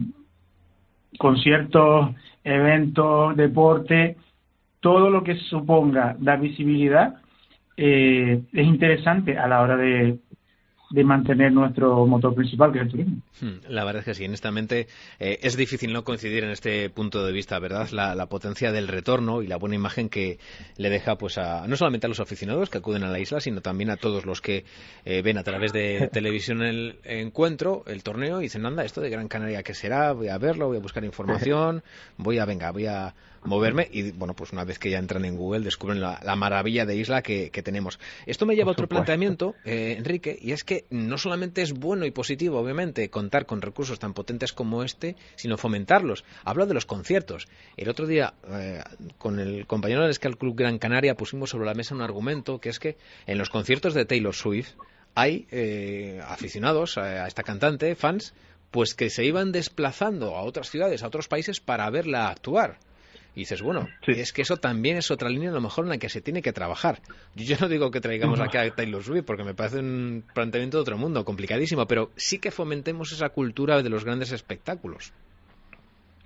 conciertos, eventos, deporte, todo lo que suponga dar visibilidad eh, es interesante a la hora de, de mantener nuestro motor principal, que es el turismo. La verdad es que sí, honestamente eh, es difícil no coincidir en este punto de vista, ¿verdad? La, la potencia del retorno y la buena imagen que le deja pues a no solamente a los aficionados que acuden a la isla, sino también a todos los que eh, ven a través de televisión el encuentro, el torneo, y dicen, anda, esto de Gran Canaria, ¿qué será? Voy a verlo, voy a buscar información, voy a, venga, voy a moverme, y bueno, pues una vez que ya entran en Google descubren la, la maravilla de isla que, que tenemos. Esto me lleva a otro planteamiento, eh, Enrique, y es que no solamente es bueno y positivo, obviamente, contar con recursos tan potentes como este, sino fomentarlos. Hablo de los conciertos. El otro día, eh, con el compañero del Ska Club Gran Canaria, pusimos sobre la mesa un argumento, que es que en los conciertos de Taylor Swift hay eh, aficionados a, a esta cantante, fans, pues que se iban desplazando a otras ciudades, a otros países para verla actuar. Y dices, bueno, sí, es que eso también es otra línea a lo mejor en la que se tiene que trabajar. Yo, yo no digo que traigamos aquí a Taylor Swift, porque me parece un planteamiento de otro mundo, complicadísimo, pero sí que fomentemos esa cultura de los grandes espectáculos.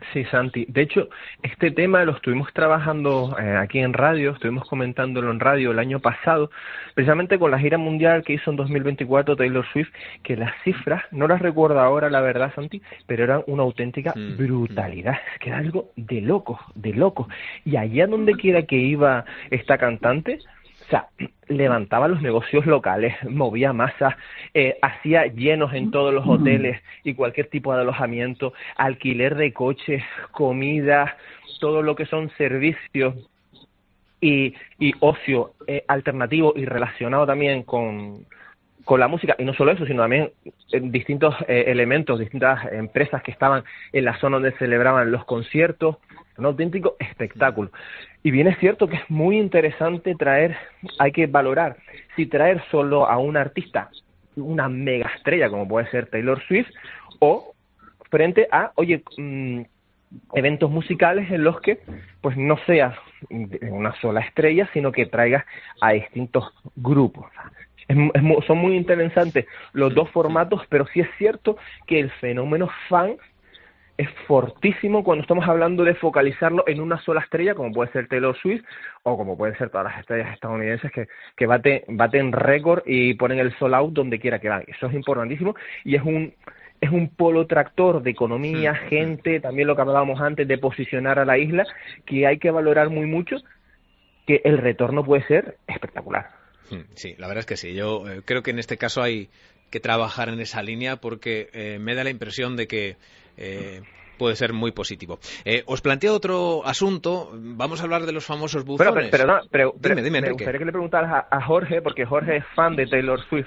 Sí, Santi. De hecho, este tema lo estuvimos trabajando eh, aquí en radio, estuvimos comentándolo en radio el año pasado, precisamente con la gira mundial que hizo en dos mil veinticuatro Taylor Swift, que las cifras, no las recuerdo ahora la verdad, Santi, pero eran una auténtica mm. brutalidad, es que era algo de locos, de locos. Y allá donde quiera que iba esta cantante, o sea, levantaba los negocios locales, movía masas, eh, hacía llenos en todos los hoteles y cualquier tipo de alojamiento, alquiler de coches, comida, todo lo que son servicios y, y ocio eh, alternativo y relacionado también con, con la música. Y no solo eso, sino también distintos eh, elementos, distintas empresas que estaban en la zona donde celebraban los conciertos. Un auténtico espectáculo. Y bien es cierto que es muy interesante traer, hay que valorar si traer solo a un artista, una mega estrella como puede ser Taylor Swift, o frente a, oye, mmm, eventos musicales en los que pues no sea una sola estrella, sino que traigas a distintos grupos. Es, es, son muy interesantes los dos formatos, pero sí es cierto que el fenómeno fan es fortísimo cuando estamos hablando de focalizarlo en una sola estrella, como puede ser Taylor Swift, o como pueden ser todas las estrellas estadounidenses que, que baten, baten récord y ponen el sold out donde quiera que van. Eso es importantísimo y es un es un polo tractor de economía, sí, gente, también lo que hablábamos antes de posicionar a la isla, que hay que valorar muy mucho, que el retorno puede ser espectacular. Sí, la verdad es que sí. Yo eh, creo que en este caso hay que trabajar en esa línea porque eh, me da la impresión de que eh, puede ser muy positivo. Eh, os planteo otro asunto. Vamos a hablar de los famosos buzones. Pero, pero, no, pero, pero dime, dime, me Enrique. gustaría que le preguntaras a, a Jorge, porque Jorge es fan de Taylor Swift.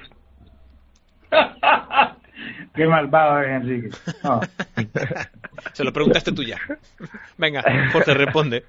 Qué malvado es, Enrique. No. Se lo preguntaste tú ya. Venga, Jorge, responde.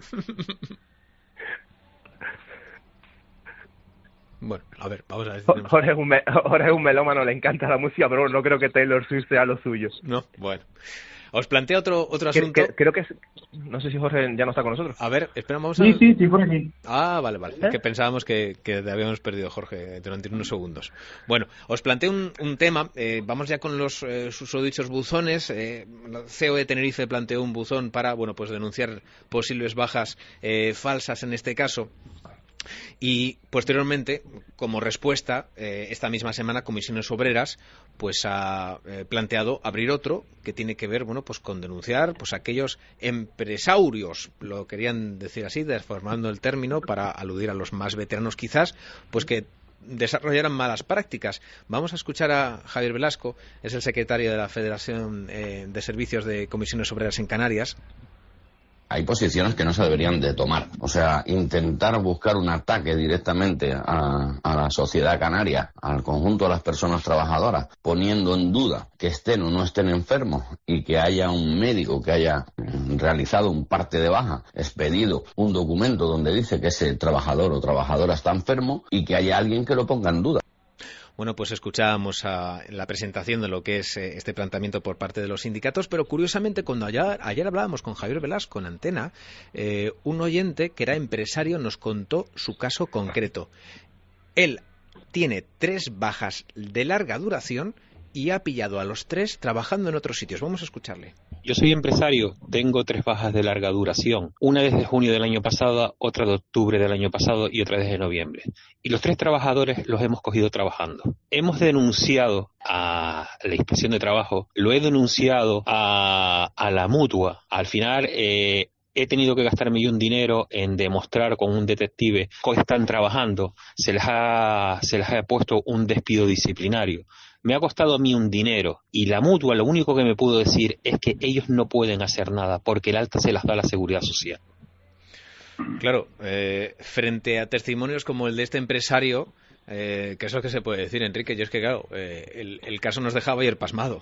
Bueno, a ver, vamos a ver. Jorge es, un me Jorge es un melómano, le encanta la música, pero no creo que Taylor Swift sea lo suyo. No, bueno. Os planteo otro otro asunto. Creo, creo que es... No sé si Jorge ya no está con nosotros. A ver, espera, vamos a... Sí, sí, sí, por aquí. Ah, vale, vale. ¿Eh? Es que pensábamos que, que habíamos perdido a Jorge durante unos segundos. Bueno, os planteo un, un tema. Eh, vamos ya con los eh, susodichos buzones. Eh, la C E O de Tenerife planteó un buzón para, bueno, pues denunciar posibles bajas eh, falsas en este caso. Y posteriormente, como respuesta, eh, esta misma semana Comisiones Obreras pues ha eh, planteado abrir otro que tiene que ver, bueno, pues con denunciar pues aquellos empresarios, lo querían decir así, deformando el término para aludir a los más veteranos quizás, pues que desarrollaran malas prácticas. Vamos a escuchar a Javier Velasco, es el secretario de la Federación eh, de Servicios de Comisiones Obreras en Canarias. Hay posiciones que no se deberían de tomar. O sea, intentar buscar un ataque directamente a, a la sociedad canaria, al conjunto de las personas trabajadoras, poniendo en duda que estén o no estén enfermos y que haya un médico que haya realizado un parte de baja, expedido un documento donde dice que ese trabajador o trabajadora está enfermo y que haya alguien que lo ponga en duda. Bueno, pues escuchábamos a la presentación de lo que es eh, este planteamiento por parte de los sindicatos, pero curiosamente cuando ayer, ayer hablábamos con Javier Velasco en Antena, eh, un oyente que era empresario nos contó su caso concreto. Él tiene tres bajas de larga duración y ha pillado a los tres trabajando en otros sitios. Vamos a escucharle. Yo soy empresario, tengo tres bajas de larga duración. Una desde junio del año pasado, otra de octubre del año pasado y otra desde noviembre. Y los tres trabajadores los hemos cogido trabajando. Hemos denunciado a la Inspección de Trabajo, lo he denunciado a, a la Mutua. Al final... Eh, He tenido que gastarme un dinero en demostrar con un detective que están trabajando. Se les ha, se les ha puesto un despido disciplinario. Me ha costado a mí un dinero y la Mutua lo único que me pudo decir es que ellos no pueden hacer nada porque el alta se las da la Seguridad Social. Claro, eh, frente a testimonios como el de este empresario, eh, ¿qué es lo que se puede decir, Enrique? Yo es que, claro, eh, el, el caso nos dejaba ayer pasmado.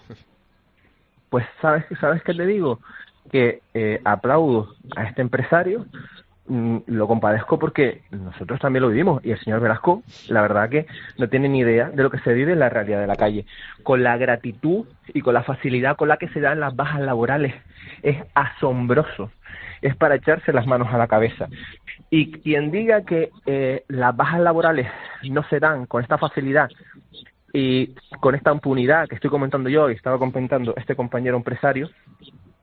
Pues, ¿sabes, ¿sabes qué te digo? Que eh, aplaudo a este empresario, mmm, lo compadezco porque nosotros también lo vivimos y el señor Velasco, la verdad que no tiene ni idea de lo que se vive en la realidad de la calle. Con la gratitud y con la facilidad con la que se dan las bajas laborales es asombroso, es para echarse las manos a la cabeza. Y quien diga que eh, las bajas laborales no se dan con esta facilidad y con esta impunidad que estoy comentando yo y estaba comentando este compañero empresario,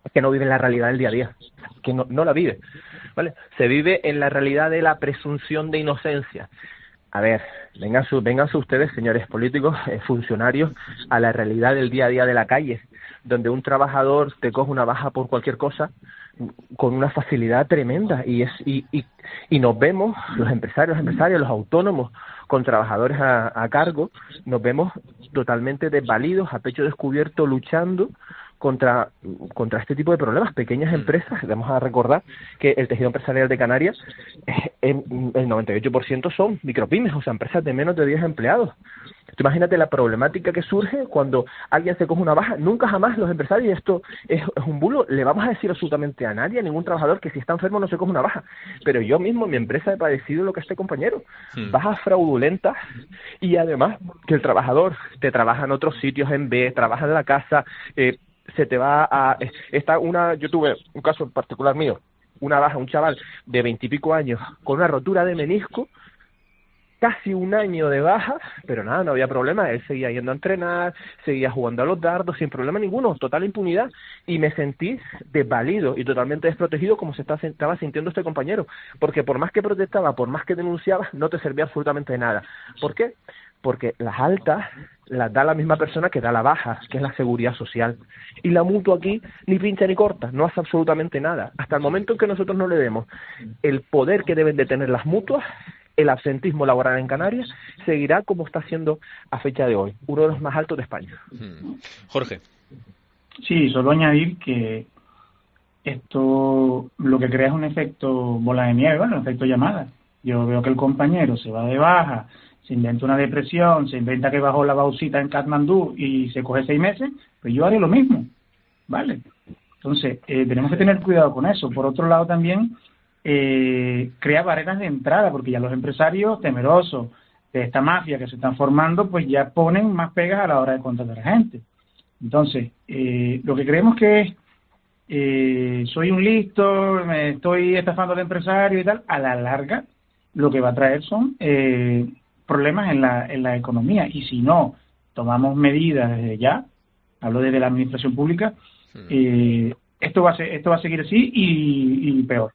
que no vive en la realidad del día a día, que no, no la vive, ¿vale? Se vive en la realidad de la presunción de inocencia. A ver, vengan su, vénganse ustedes, señores políticos, eh, funcionarios, a la realidad del día a día de la calle, donde un trabajador te coge una baja por cualquier cosa con una facilidad tremenda y es y, y, y nos vemos, los empresarios, los empresarios, los autónomos con trabajadores a, a cargo, nos vemos totalmente desvalidos, a pecho descubierto, luchando contra contra este tipo de problemas. Pequeñas empresas, vamos a recordar que el tejido empresarial de Canarias, eh, el noventa y ocho por ciento son micropymes, o sea, empresas de menos de diez empleados. Tú imagínate la problemática que surge cuando alguien se coge una baja. Nunca jamás los empresarios, y esto es, es un bulo, le vamos a decir absolutamente a nadie, a ningún trabajador, que si está enfermo no se coge una baja. Pero yo mismo en mi empresa he padecido lo que este compañero. Hmm. Bajas fraudulentas, y además que el trabajador te trabaja en otros sitios en B, trabaja en la casa, eh, se te va a... Está una, yo tuve un caso en particular mío, una baja, un chaval de veintipico años con una rotura de menisco, casi un año de baja, pero nada, no había problema, él seguía yendo a entrenar, seguía jugando a los dardos sin problema ninguno, total impunidad, y me sentí desvalido y totalmente desprotegido como se estaba sintiendo este compañero, porque por más que protestaba, por más que denunciaba, no te servía absolutamente de nada. ¿Por qué? Porque las altas las da la misma persona que da la baja, que es la seguridad social. Y la mutua aquí ni pincha ni corta, no hace absolutamente nada. Hasta el momento en que nosotros no le demos el poder que deben de tener las mutuas, el absentismo laboral en Canarias seguirá como está siendo a fecha de hoy, uno de los más altos de España. Jorge. Sí, solo añadir que esto lo que crea es un efecto bola de nieve, ¿vale? Un efecto llamada. Yo veo que el compañero se va de baja, se inventa una depresión, se inventa que bajó la bauxita en Katmandú y se coge seis meses, pues yo haré lo mismo, ¿vale? Entonces, eh, tenemos que tener cuidado con eso. Por otro lado también, eh, crea barreras de entrada, porque ya los empresarios temerosos de esta mafia que se están formando, pues ya ponen más pegas a la hora de contratar a gente. Entonces, eh, lo que creemos que es, eh, soy un listo, me estoy estafando al empresario y tal, a la larga lo que va a traer son eh, problemas en la, en la economía. Y si no tomamos medidas desde ya, hablo desde la administración pública, eh, esto va a ser, esto va a seguir así y, y peor.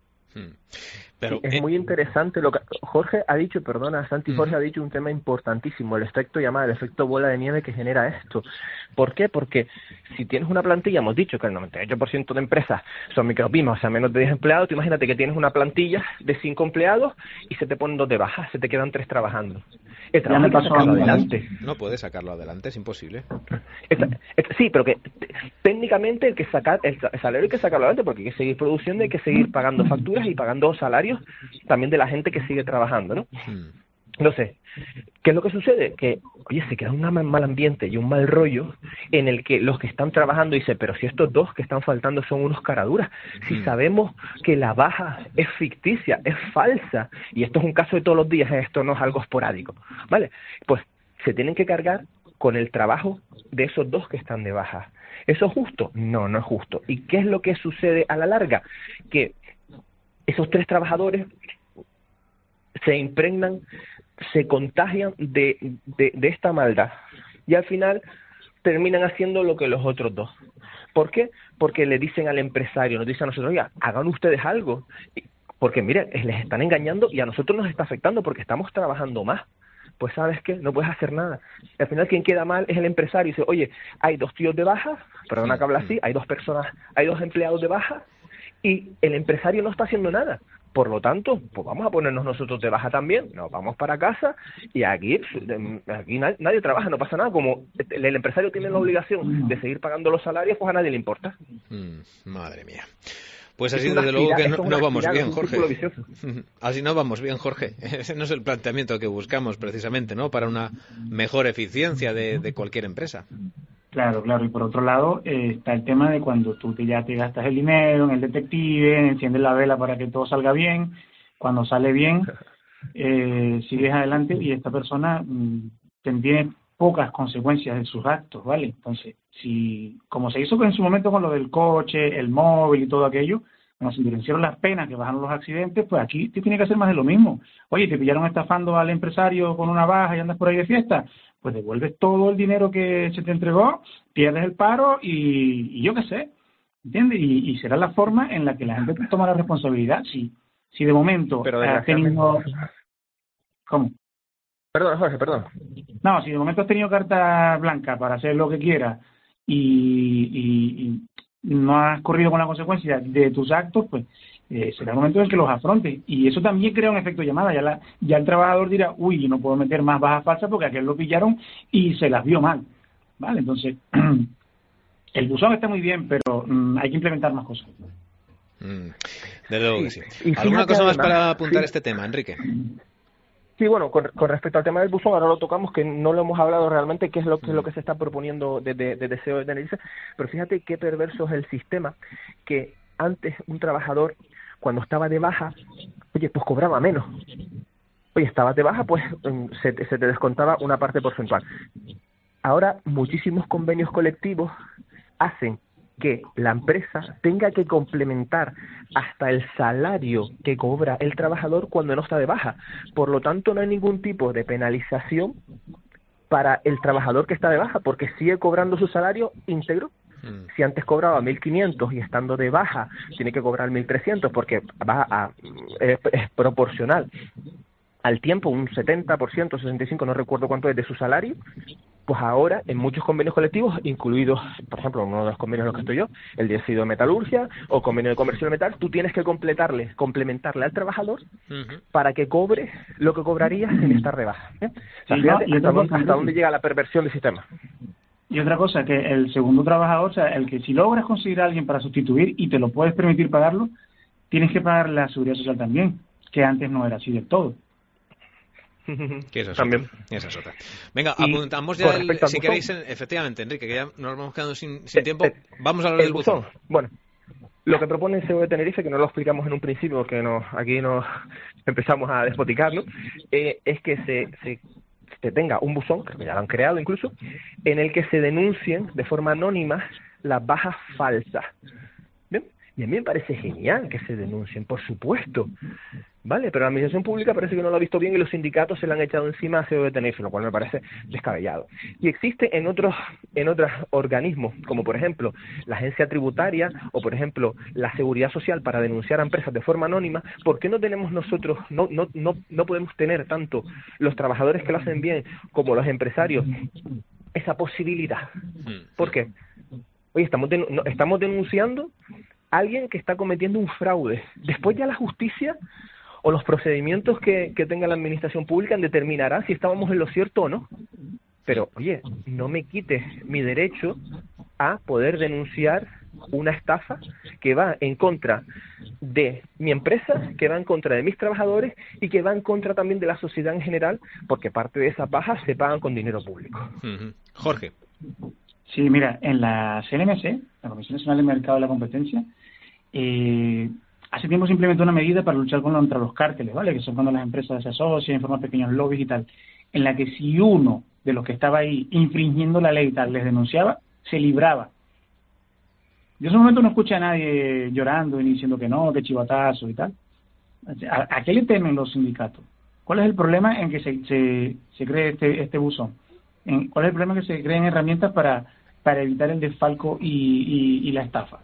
Pero, es eh, muy interesante lo que Jorge ha dicho, perdona, Santi, Jorge uh-huh. ha dicho un tema importantísimo, el efecto llamada, el efecto bola de nieve que genera esto. ¿Por qué? Porque si tienes una plantilla, hemos dicho que el noventa y ocho por ciento de empresas son micropymes, o sea, menos de diez empleados, tú imagínate que tienes una plantilla de cinco empleados y se te ponen dos de baja, se te quedan tres trabajando. El trabajo hay que sacarlo adelante. No puedes sacarlo adelante, es imposible. Esta, esta, sí, pero que técnicamente el que sacar el, el salario hay que sacarlo adelante porque hay que seguir produciendo, hay que seguir pagando facturas y pagando salarios también de la gente que sigue trabajando, ¿no? No sé, ¿qué es lo que sucede? Que, oye, se crea un mal ambiente y un mal rollo en el que los que están trabajando dicen, pero si estos dos que están faltando son unos caraduras, si sabemos que la baja es ficticia, es falsa, y esto es un caso de todos los días, esto no es algo esporádico, ¿vale? Pues se tienen que cargar con el trabajo de esos dos que están de baja. ¿Eso es justo? No, no es justo. ¿Y qué es lo que sucede a la larga? Que esos tres trabajadores se impregnan, se contagian de, de, de esta maldad y al final terminan haciendo lo que los otros dos. ¿Por qué? Porque le dicen al empresario, nos dicen a nosotros, oiga, hagan ustedes algo, porque miren, les están engañando y a nosotros nos está afectando porque estamos trabajando más. Pues ¿sabes qué? No puedes hacer nada. Al final quien queda mal es el empresario y dice, oye, hay dos tíos de baja, perdona que habla así, hay dos personas, hay dos empleados de baja y el empresario no está haciendo nada. Por lo tanto, pues vamos a ponernos nosotros de baja también, nos vamos para casa y aquí, aquí nadie, nadie trabaja, no pasa nada. Como el, el empresario tiene la obligación de seguir pagando los salarios, pues a nadie le importa. Mm, madre mía. Pues así desde luego que no, no vamos bien, Jorge. Así no vamos bien, Jorge. Ese no es el planteamiento que buscamos precisamente, ¿no? Para una mejor eficiencia de, de cualquier empresa. Claro, claro. Y por otro lado eh, está el tema de cuando tú te, ya te gastas el dinero en el detective, enciendes la vela para que todo salga bien. Cuando sale bien, eh, sigues adelante y esta persona mmm, tiene pocas consecuencias de sus actos, ¿vale? Entonces, si como se hizo en su momento con lo del coche, el móvil y todo aquello, cuando se endurecieron las penas, que bajaron los accidentes, pues aquí te tiene que hacer más de lo mismo. Oye, te pillaron estafando al empresario con una baja y andas por ahí de fiesta, pues devuelves todo el dinero que se te entregó, pierdes el paro y, y yo qué sé, ¿entiendes? Y, y será la forma en la que la gente toma la responsabilidad. Si, si de momento Pero has tenido... ¿Cómo? Perdón, Jorge, perdón. No, si de momento has tenido carta blanca para hacer lo que quieras y, y, y no has corrido con la consecuencia de tus actos, pues eh, será el momento en que los afrontes. Y eso también crea un efecto llamada. Ya, la, ya el trabajador dirá, uy, no puedo meter más bajas falsas porque aquel lo pillaron y se las vio mal. ¿Vale? Entonces, el buzón está muy bien, pero mm, hay que implementar más cosas. Mm, de luego que sí. Y ¿Alguna cosa más además, para apuntar sí. este tema, Enrique? Sí, bueno, con, con respecto al tema del buzón, ahora lo tocamos, que no lo hemos hablado realmente, qué es lo que, es lo que se está proponiendo desde de, de C E O de Tenerife, pero fíjate qué perverso es el sistema, que antes un trabajador, cuando estaba de baja, oye, pues cobraba menos. Oye, estabas de baja, pues se, se te descontaba una parte porcentual. Ahora, muchísimos convenios colectivos hacen que la empresa tenga que complementar hasta el salario que cobra el trabajador cuando no está de baja. Por lo tanto, no hay ningún tipo de penalización para el trabajador que está de baja, porque sigue cobrando su salario íntegro. Mm. Si antes cobraba mil quinientos y estando de baja tiene que cobrar mil trescientos porque va a, es, es proporcional al tiempo, un setenta por ciento, sesenta y cinco por ciento, no recuerdo cuánto es de su salario, pues ahora en muchos convenios colectivos, incluidos, por ejemplo, uno de los convenios en los que estoy yo, el de de metalurgia o convenio de comercio de metal, tú tienes que completarle, complementarle al trabajador uh-huh. para que cobre lo que cobrarías en esta rebaja. ¿eh? O sea, sí, fíjate no, hasta, dónde, hasta dónde llega la perversión del sistema. Y otra cosa, que el segundo trabajador, o sea, el que si logras conseguir a alguien para sustituir y te lo puedes permitir pagarlo, tienes que pagar la seguridad social también, que antes no era así del todo. Que esa es También. Otra. Esa es otra. Venga, Y apuntamos ya, el, si queréis, efectivamente, Enrique, que ya nos vamos quedando sin, sin eh, tiempo, eh, vamos a hablar del buzón. buzón. Bueno, lo que propone el C E O de Tenerife, que no lo explicamos en un principio, porque nos, aquí nos empezamos a despoticar, ¿no? Eh, es que se, se, se tenga un buzón, creo que ya lo han creado incluso, en el que se denuncien de forma anónima las bajas falsas. ¿Bien? Y a mí me parece genial que se denuncien, por supuesto. Vale, pero la administración pública parece que no lo ha visto bien y los sindicatos se le han echado encima a C E O de Tenerife, lo cual me parece descabellado. Y existe en otros en otros organismos, como por ejemplo la agencia tributaria o por ejemplo la seguridad social para denunciar a empresas de forma anónima. ¿Por qué no tenemos nosotros, no no no no podemos tener tanto los trabajadores que lo hacen bien como los empresarios esa posibilidad? ¿Por qué? Oye, estamos den- no, estamos denunciando a alguien que está cometiendo un fraude. Después ya la justicia o los procedimientos que, que tenga la administración pública determinarán si estábamos en lo cierto o no. Pero, oye, no me quites mi derecho a poder denunciar una estafa que va en contra de mi empresa, que va en contra de mis trabajadores y que va en contra también de la sociedad en general, porque parte de esas bajas se pagan con dinero público. Uh-huh. Jorge. Sí, mira, en la C N M C, la Comisión Nacional del Mercado de la Competencia, eh, hace tiempo se implementó una medida para luchar contra los cárteles, ¿vale? Que son cuando las empresas se asocian, forman pequeños lobbies y tal, en la que si uno de los que estaba ahí infringiendo la ley y tal les denunciaba, se libraba. Yo en ese momento no escuché a nadie llorando ni diciendo que no, que chivatazo y tal. ¿A, a qué le temen los sindicatos? ¿Cuál es el problema en que se, se, se cree este, este buzón? En, ¿Cuál es el problema en que se creen herramientas para, para evitar el desfalco y, y, y la estafa?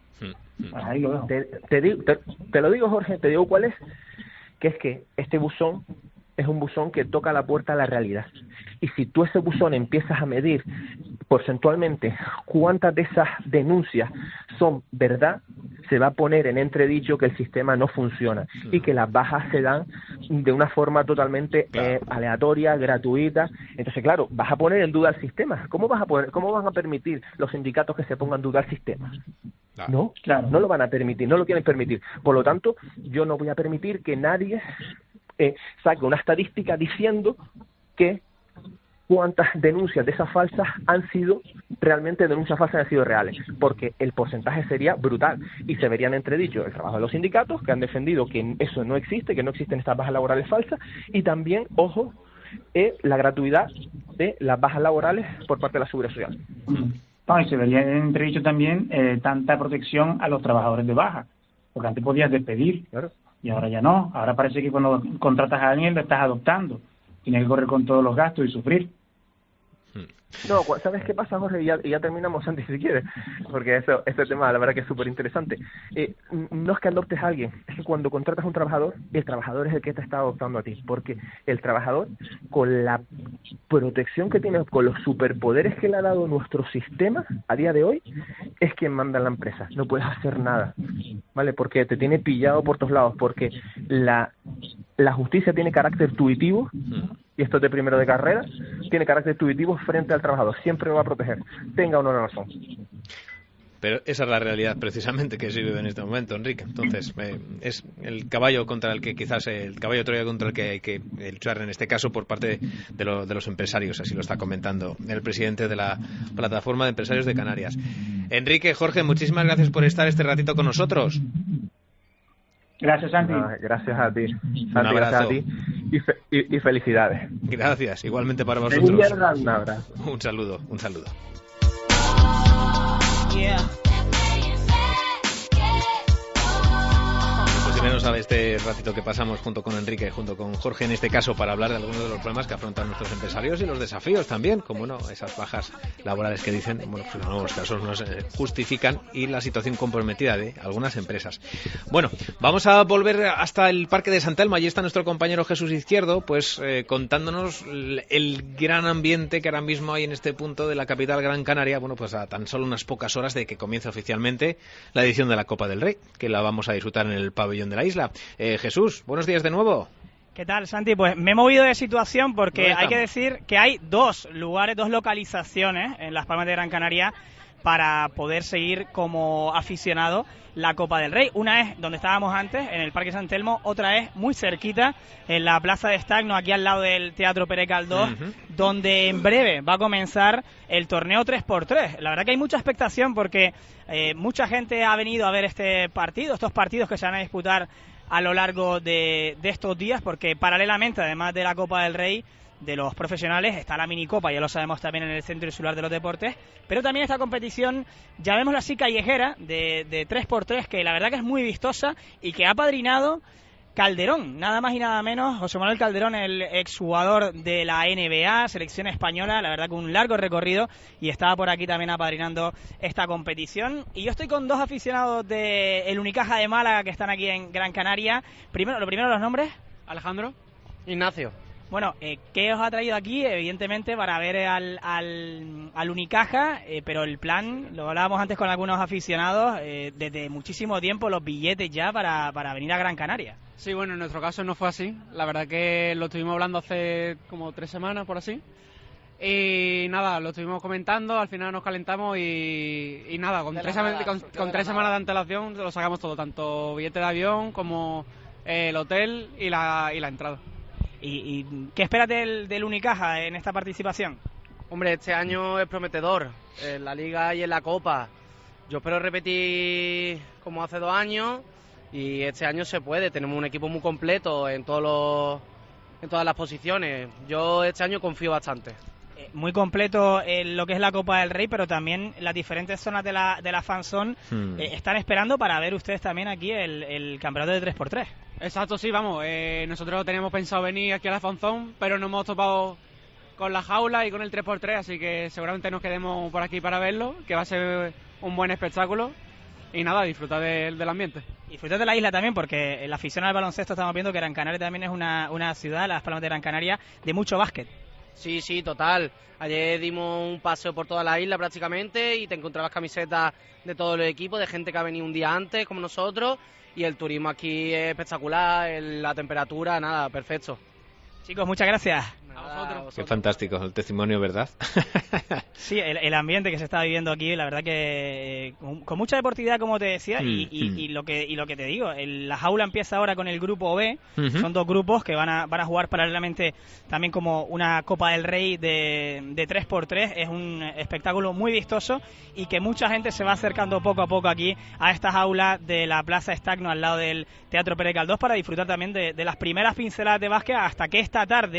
Ahí lo dejo. Te, te, digo, te, te lo digo, Jorge, te digo cuál es, que es que este buzón es un buzón que toca la puerta a la realidad. Y si tú ese buzón empiezas a medir porcentualmente cuántas de esas denuncias son verdad, se va a poner en entredicho que el sistema no funciona y que las bajas se dan de una forma totalmente eh, aleatoria, gratuita. Entonces, claro, vas a poner en duda el sistema. ¿Cómo vas a poner, cómo van a permitir los sindicatos que se pongan en duda el sistema? No, claro, no lo van a permitir, no lo quieren permitir. Por lo tanto, yo no voy a permitir que nadie eh, saque una estadística diciendo que cuántas denuncias de esas falsas han sido realmente denuncias falsas, han sido reales, porque el porcentaje sería brutal y se verían entredicho el trabajo de los sindicatos, que han defendido que eso no existe, que no existen estas bajas laborales falsas, y también, ojo, eh, la gratuidad de las bajas laborales por parte de la Seguridad Social. No, y se vería entredicho también eh, tanta protección a los trabajadores de baja, porque antes podías despedir, claro, y ahora ya no. Ahora parece que cuando contratas a alguien lo estás adoptando, tienes que correr con todos los gastos y sufrir. No, ¿sabes qué pasa, Jorge? Y ya, y ya terminamos, Santi, si quieres, porque eso, este tema la verdad que es súper interesante. Eh, no es que adoptes a alguien, es que cuando contratas a un trabajador, el trabajador es el que te está adoptando a ti, porque el trabajador, con la protección que tiene, con los superpoderes que le ha dado nuestro sistema a día de hoy, es quien manda en la empresa. No puedes hacer nada, ¿vale? Porque te tiene pillado por todos lados, porque la, la justicia tiene carácter tuitivo, y esto es de primero de carrera, tiene carácter tuitivo frente al trabajador, siempre lo va a proteger, tenga o no la razón. Pero esa es la realidad precisamente que se vive en este momento, Enrique. Entonces, eh, es el caballo contra el que quizás, eh, el caballo de Troya contra el que hay que luchar en este caso por parte de, lo, de los empresarios, así lo está comentando el presidente de la Plataforma de Empresarios de Canarias. Enrique, Jorge, muchísimas gracias por estar este ratito con nosotros. Gracias, Santi. No, gracias a ti. Santi, Un abrazo. Gracias a ti y, fe, y, y felicidades. Gracias, igualmente para vosotros. Un abrazo. Un saludo, un saludo. Yeah. Pues menos sabe este ratito que pasamos junto con Enrique, junto con Jorge en este caso, para hablar de algunos de los problemas que afrontan nuestros empresarios y los desafíos también, como no, esas bajas laborales que dicen, bueno, pues en algunos casos no se justifican, y la situación comprometida de algunas empresas. Bueno, vamos a volver hasta el Parque de Santa Elma. Allí está nuestro compañero Jesús Izquierdo, pues eh, contándonos el, el gran ambiente que ahora mismo hay en este punto de la capital Gran Canaria, bueno, pues a tan solo unas pocas horas de que comience oficialmente la edición de la Copa del Rey, que la vamos a disfrutar en el pabellón de la isla. Eh, Jesús, buenos días de nuevo. ¿Qué tal, Santi? Pues me he movido de situación porque hay que decir que hay dos lugares, dos localizaciones en Las Palmas de Gran Canaria para poder seguir como aficionado la Copa del Rey. Una es donde estábamos antes, en el Parque San Telmo, otra es muy cerquita, en la Plaza de Estagno, aquí al lado del Teatro Pere Caldós, uh-huh. donde en breve va a comenzar el torneo tres por tres. La verdad que hay mucha expectación porque eh, mucha gente ha venido a ver este partido, estos partidos que se van a disputar a lo largo de, de estos días, porque paralelamente, además de la Copa del Rey de los profesionales, está la minicopa, ya lo sabemos, también en el Centro Insular de los Deportes, pero también esta competición, llamémosla así, callejera, de, de tres por tres, que la verdad que es muy vistosa y que ha padrinado Calderón, nada más y nada menos, José Manuel Calderón, el exjugador de la N B A, selección española, la verdad que un largo recorrido, y estaba por aquí también apadrinando esta competición. Y yo estoy con dos aficionados de el Unicaja de Málaga que están aquí en Gran Canaria. Primero, lo primero, los nombres. Alejandro. Ignacio. Bueno, eh, ¿qué os ha traído aquí? Evidentemente para ver al, al, al Unicaja, eh, pero el plan, lo hablábamos antes con algunos aficionados, eh, desde muchísimo tiempo, los billetes ya para, para venir a Gran Canaria. Sí, bueno, en nuestro caso no fue así. La verdad que lo estuvimos hablando hace como tres semanas, por así. Y nada, lo estuvimos comentando, al final nos calentamos y, y nada, con, tres, nada, con, con tres semanas de antelación lo sacamos todo, tanto billete de avión como eh, el hotel y la, y la entrada. ¿Y, y qué esperas del, del Unicaja en esta participación? Hombre, este año es prometedor, en la Liga y en la Copa. Yo espero repetir como hace dos años y este año se puede. Tenemos un equipo muy completo en, todos los, en todas las posiciones. Yo este año confío bastante. Muy completo en lo que es la Copa del Rey, pero también las diferentes zonas de la, de la fanzone hmm. eh, están esperando para ver ustedes también aquí el, el campeonato de tres por tres. Exacto, sí, vamos, eh, nosotros teníamos pensado venir aquí a la fanzone, pero nos hemos topado con la jaula y con el tres por tres, así que seguramente nos quedemos por aquí para verlo, que va a ser un buen espectáculo. Y nada, disfrutar de, del ambiente. Disfrutar de la isla también, porque la afición al baloncesto estamos viendo que Gran Canaria también es una, una ciudad, Las Palmas de Gran Canaria, de mucho básquet. Sí, sí, total. Ayer dimos un paseo por toda la isla prácticamente y te encontrabas camisetas de todos los equipos, de gente que ha venido un día antes, como nosotros, y el turismo aquí es espectacular, el, la temperatura, nada, perfecto. Chicos, muchas gracias. A vosotros. Qué fantástico el testimonio, ¿verdad? Sí, el, el ambiente que se está viviendo aquí, la verdad que eh, con, con mucha deportividad, como te decía, mm, y, y, mm. y lo que y lo que te digo, el, la jaula empieza ahora con el grupo B, uh-huh. son dos grupos que van a van a jugar paralelamente también como una Copa del Rey de, de tres por tres, es un espectáculo muy vistoso y que mucha gente se va acercando poco a poco aquí a esta jaula de la Plaza Estagno al lado del Teatro Pere Caldós para disfrutar también de, de las primeras pinceladas de básquet hasta que esta tarde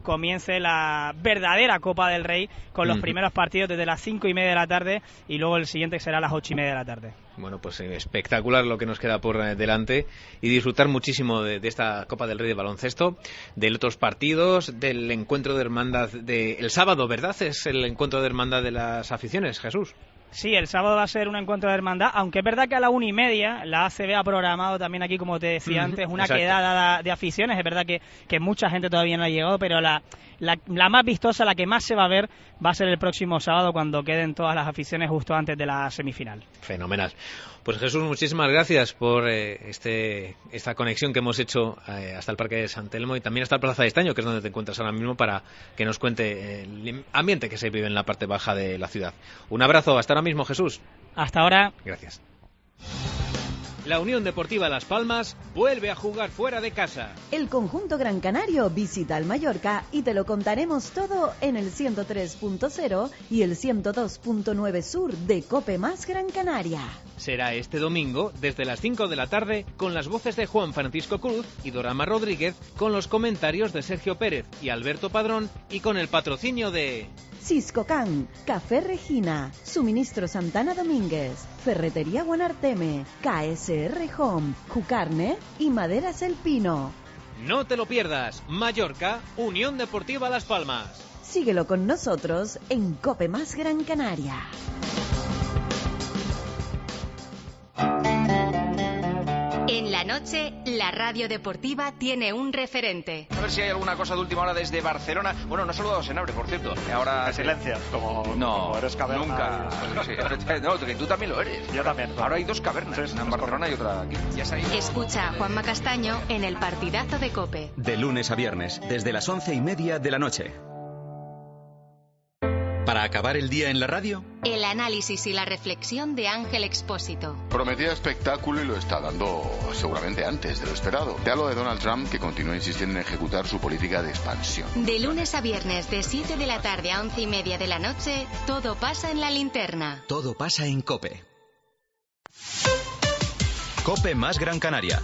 comience la verdadera Copa del Rey con los uh-huh. primeros partidos desde las cinco y media de la tarde y luego el siguiente será a las ocho y media de la tarde. Bueno, pues eh, espectacular lo que nos queda por eh, delante y disfrutar muchísimo de, de esta Copa del Rey de baloncesto, de otros partidos, del encuentro de hermandad de el sábado, ¿verdad? Es el encuentro de hermandad de las aficiones, Jesús. Sí, el sábado va a ser un encuentro de hermandad, aunque es verdad que a la una y media la A C B ha programado también aquí, como te decía uh-huh, antes, una exacto. quedada de aficiones. Es verdad que, que mucha gente todavía no ha llegado, pero la, la, la más vistosa, la que más se va a ver, va a ser el próximo sábado cuando queden todas las aficiones justo antes de la semifinal. Fenomenal. Pues Jesús, muchísimas gracias por eh, este esta conexión que hemos hecho eh, hasta el Parque de San Telmo y también hasta el Plaza de Estaño, que es donde te encuentras ahora mismo, para que nos cuente el ambiente que se vive en la parte baja de la ciudad. Un abrazo, hasta ahora mismo, Jesús. Hasta ahora. Gracias. La Unión Deportiva Las Palmas vuelve a jugar fuera de casa. El conjunto Gran Canario visita al Mallorca y te lo contaremos todo en el ciento tres punto cero y el ciento dos punto nueve Sur de COPE más Gran Canaria. Será este domingo desde las cinco de la tarde con las voces de Juan Francisco Cruz y Dorama Rodríguez, con los comentarios de Sergio Pérez y Alberto Padrón y con el patrocinio de Cisco Can, Café Regina, Suministro Santana Domínguez, Ferretería Guanarteme, K S R Home, Jucarne y Maderas El Pino. No te lo pierdas, Mallorca, Unión Deportiva Las Palmas. Síguelo con nosotros en COPE más Gran Canaria. En la noche, la radio deportiva tiene un referente. A ver si hay alguna cosa de última hora desde Barcelona. Bueno, no he saludado a Senabre, por cierto. Ahora silencias, como, no, como eres caverna. Nunca. Sí, no, que tú también lo eres. Yo también. Ahora hay dos cavernas, sí, una en Barcelona y otra aquí. Ya está ahí. Escucha a Juanma Castaño en el partidazo de COPE. De lunes a viernes, desde las once y media de la noche. Para acabar el día en la radio, el análisis y la reflexión de Ángel Expósito. Prometía espectáculo y lo está dando seguramente antes de lo esperado. Te hablo de Donald Trump, que continúa insistiendo en ejecutar su política de expansión. De lunes a viernes, de siete de la tarde a once y media de la noche, todo pasa en la linterna. Todo pasa en COPE. COPE más Gran Canaria.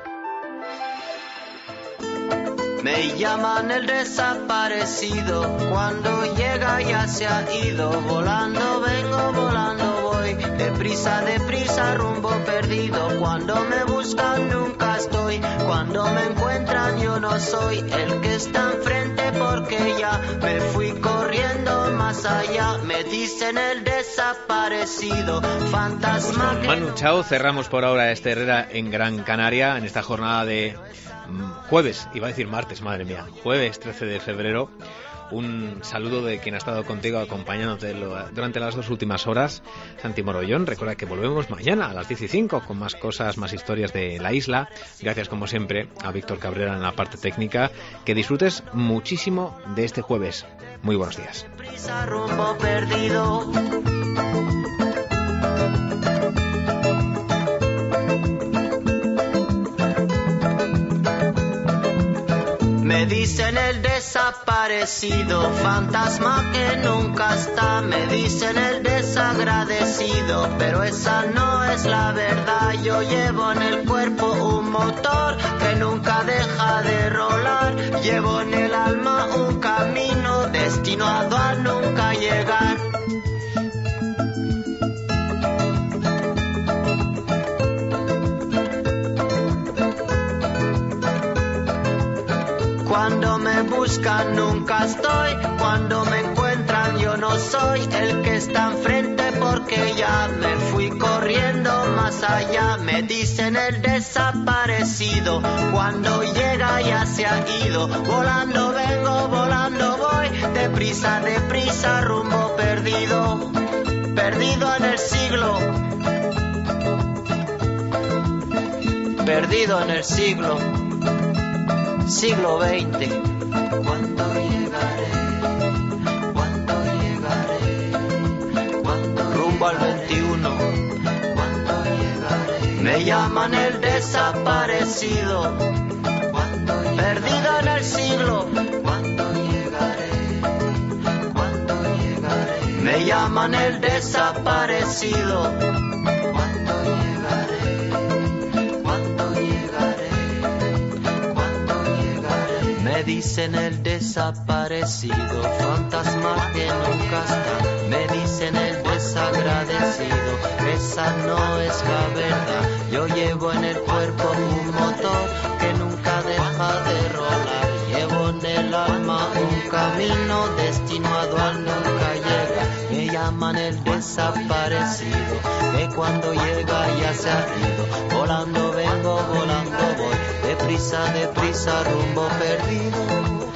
Me llaman el desaparecido, cuando llega ya se ha ido. Volando vengo, volando voy, deprisa, deprisa, rumbo perdido. Cuando me buscan nunca estoy, cuando me encuentran yo no soy el que está enfrente, porque ya me fui corriendo más allá. Me dicen el desaparecido, fantasma. Pues con Manu Chao cerramos por ahora este Herrera en Gran Canaria en esta jornada de jueves, iba a decir martes, madre mía, jueves trece de febrero. Un saludo de quien ha estado contigo acompañándote durante las dos últimas horas, Santi Morollón. Recuerda que volvemos mañana a las diez y cinco con más cosas, más historias de la isla. Gracias como siempre a Víctor Cabrera en la parte técnica. Que disfrutes muchísimo de este jueves. Muy buenos días. Me dicen el desaparecido, fantasma que nunca está. Me dicen el desagradecido, pero esa no es la verdad. Yo llevo en el cuerpo un motor que nunca deja de rolar. Llevo en el alma un camino destinado a nunca llegar. Cuando me buscan nunca estoy, cuando me encuentran yo no soy el que está enfrente, porque ya me fui corriendo más allá. Me dicen el desaparecido, cuando llega ya se ha ido. Volando vengo, volando voy, deprisa, deprisa, rumbo perdido, perdido en el siglo, perdido en el siglo. Siglo veinte. ¿Cuándo llegaré? ¿Cuándo llegaré? ¿Cuándo rumbo al veintiuno? ¿Cuándo llegaré? Me llaman el desaparecido. ¿Cuándo llegaré? Perdido en el siglo. ¿Cuándo llegaré? ¿Cuándo llegaré? Me llaman el desaparecido. ¿Cuándo llegaré? ¿Cuándo llegaré? Me dicen el des desaparecido, fantasma que nunca está, me dicen el desagradecido, esa no es la verdad, yo llevo en el cuerpo un motor que nunca deja de rolar, llevo en el alma un camino destinado a nunca llegar, me llaman el desaparecido, que cuando llega ya se ha ido, volando vengo, volando voy, deprisa, deprisa, rumbo perdido.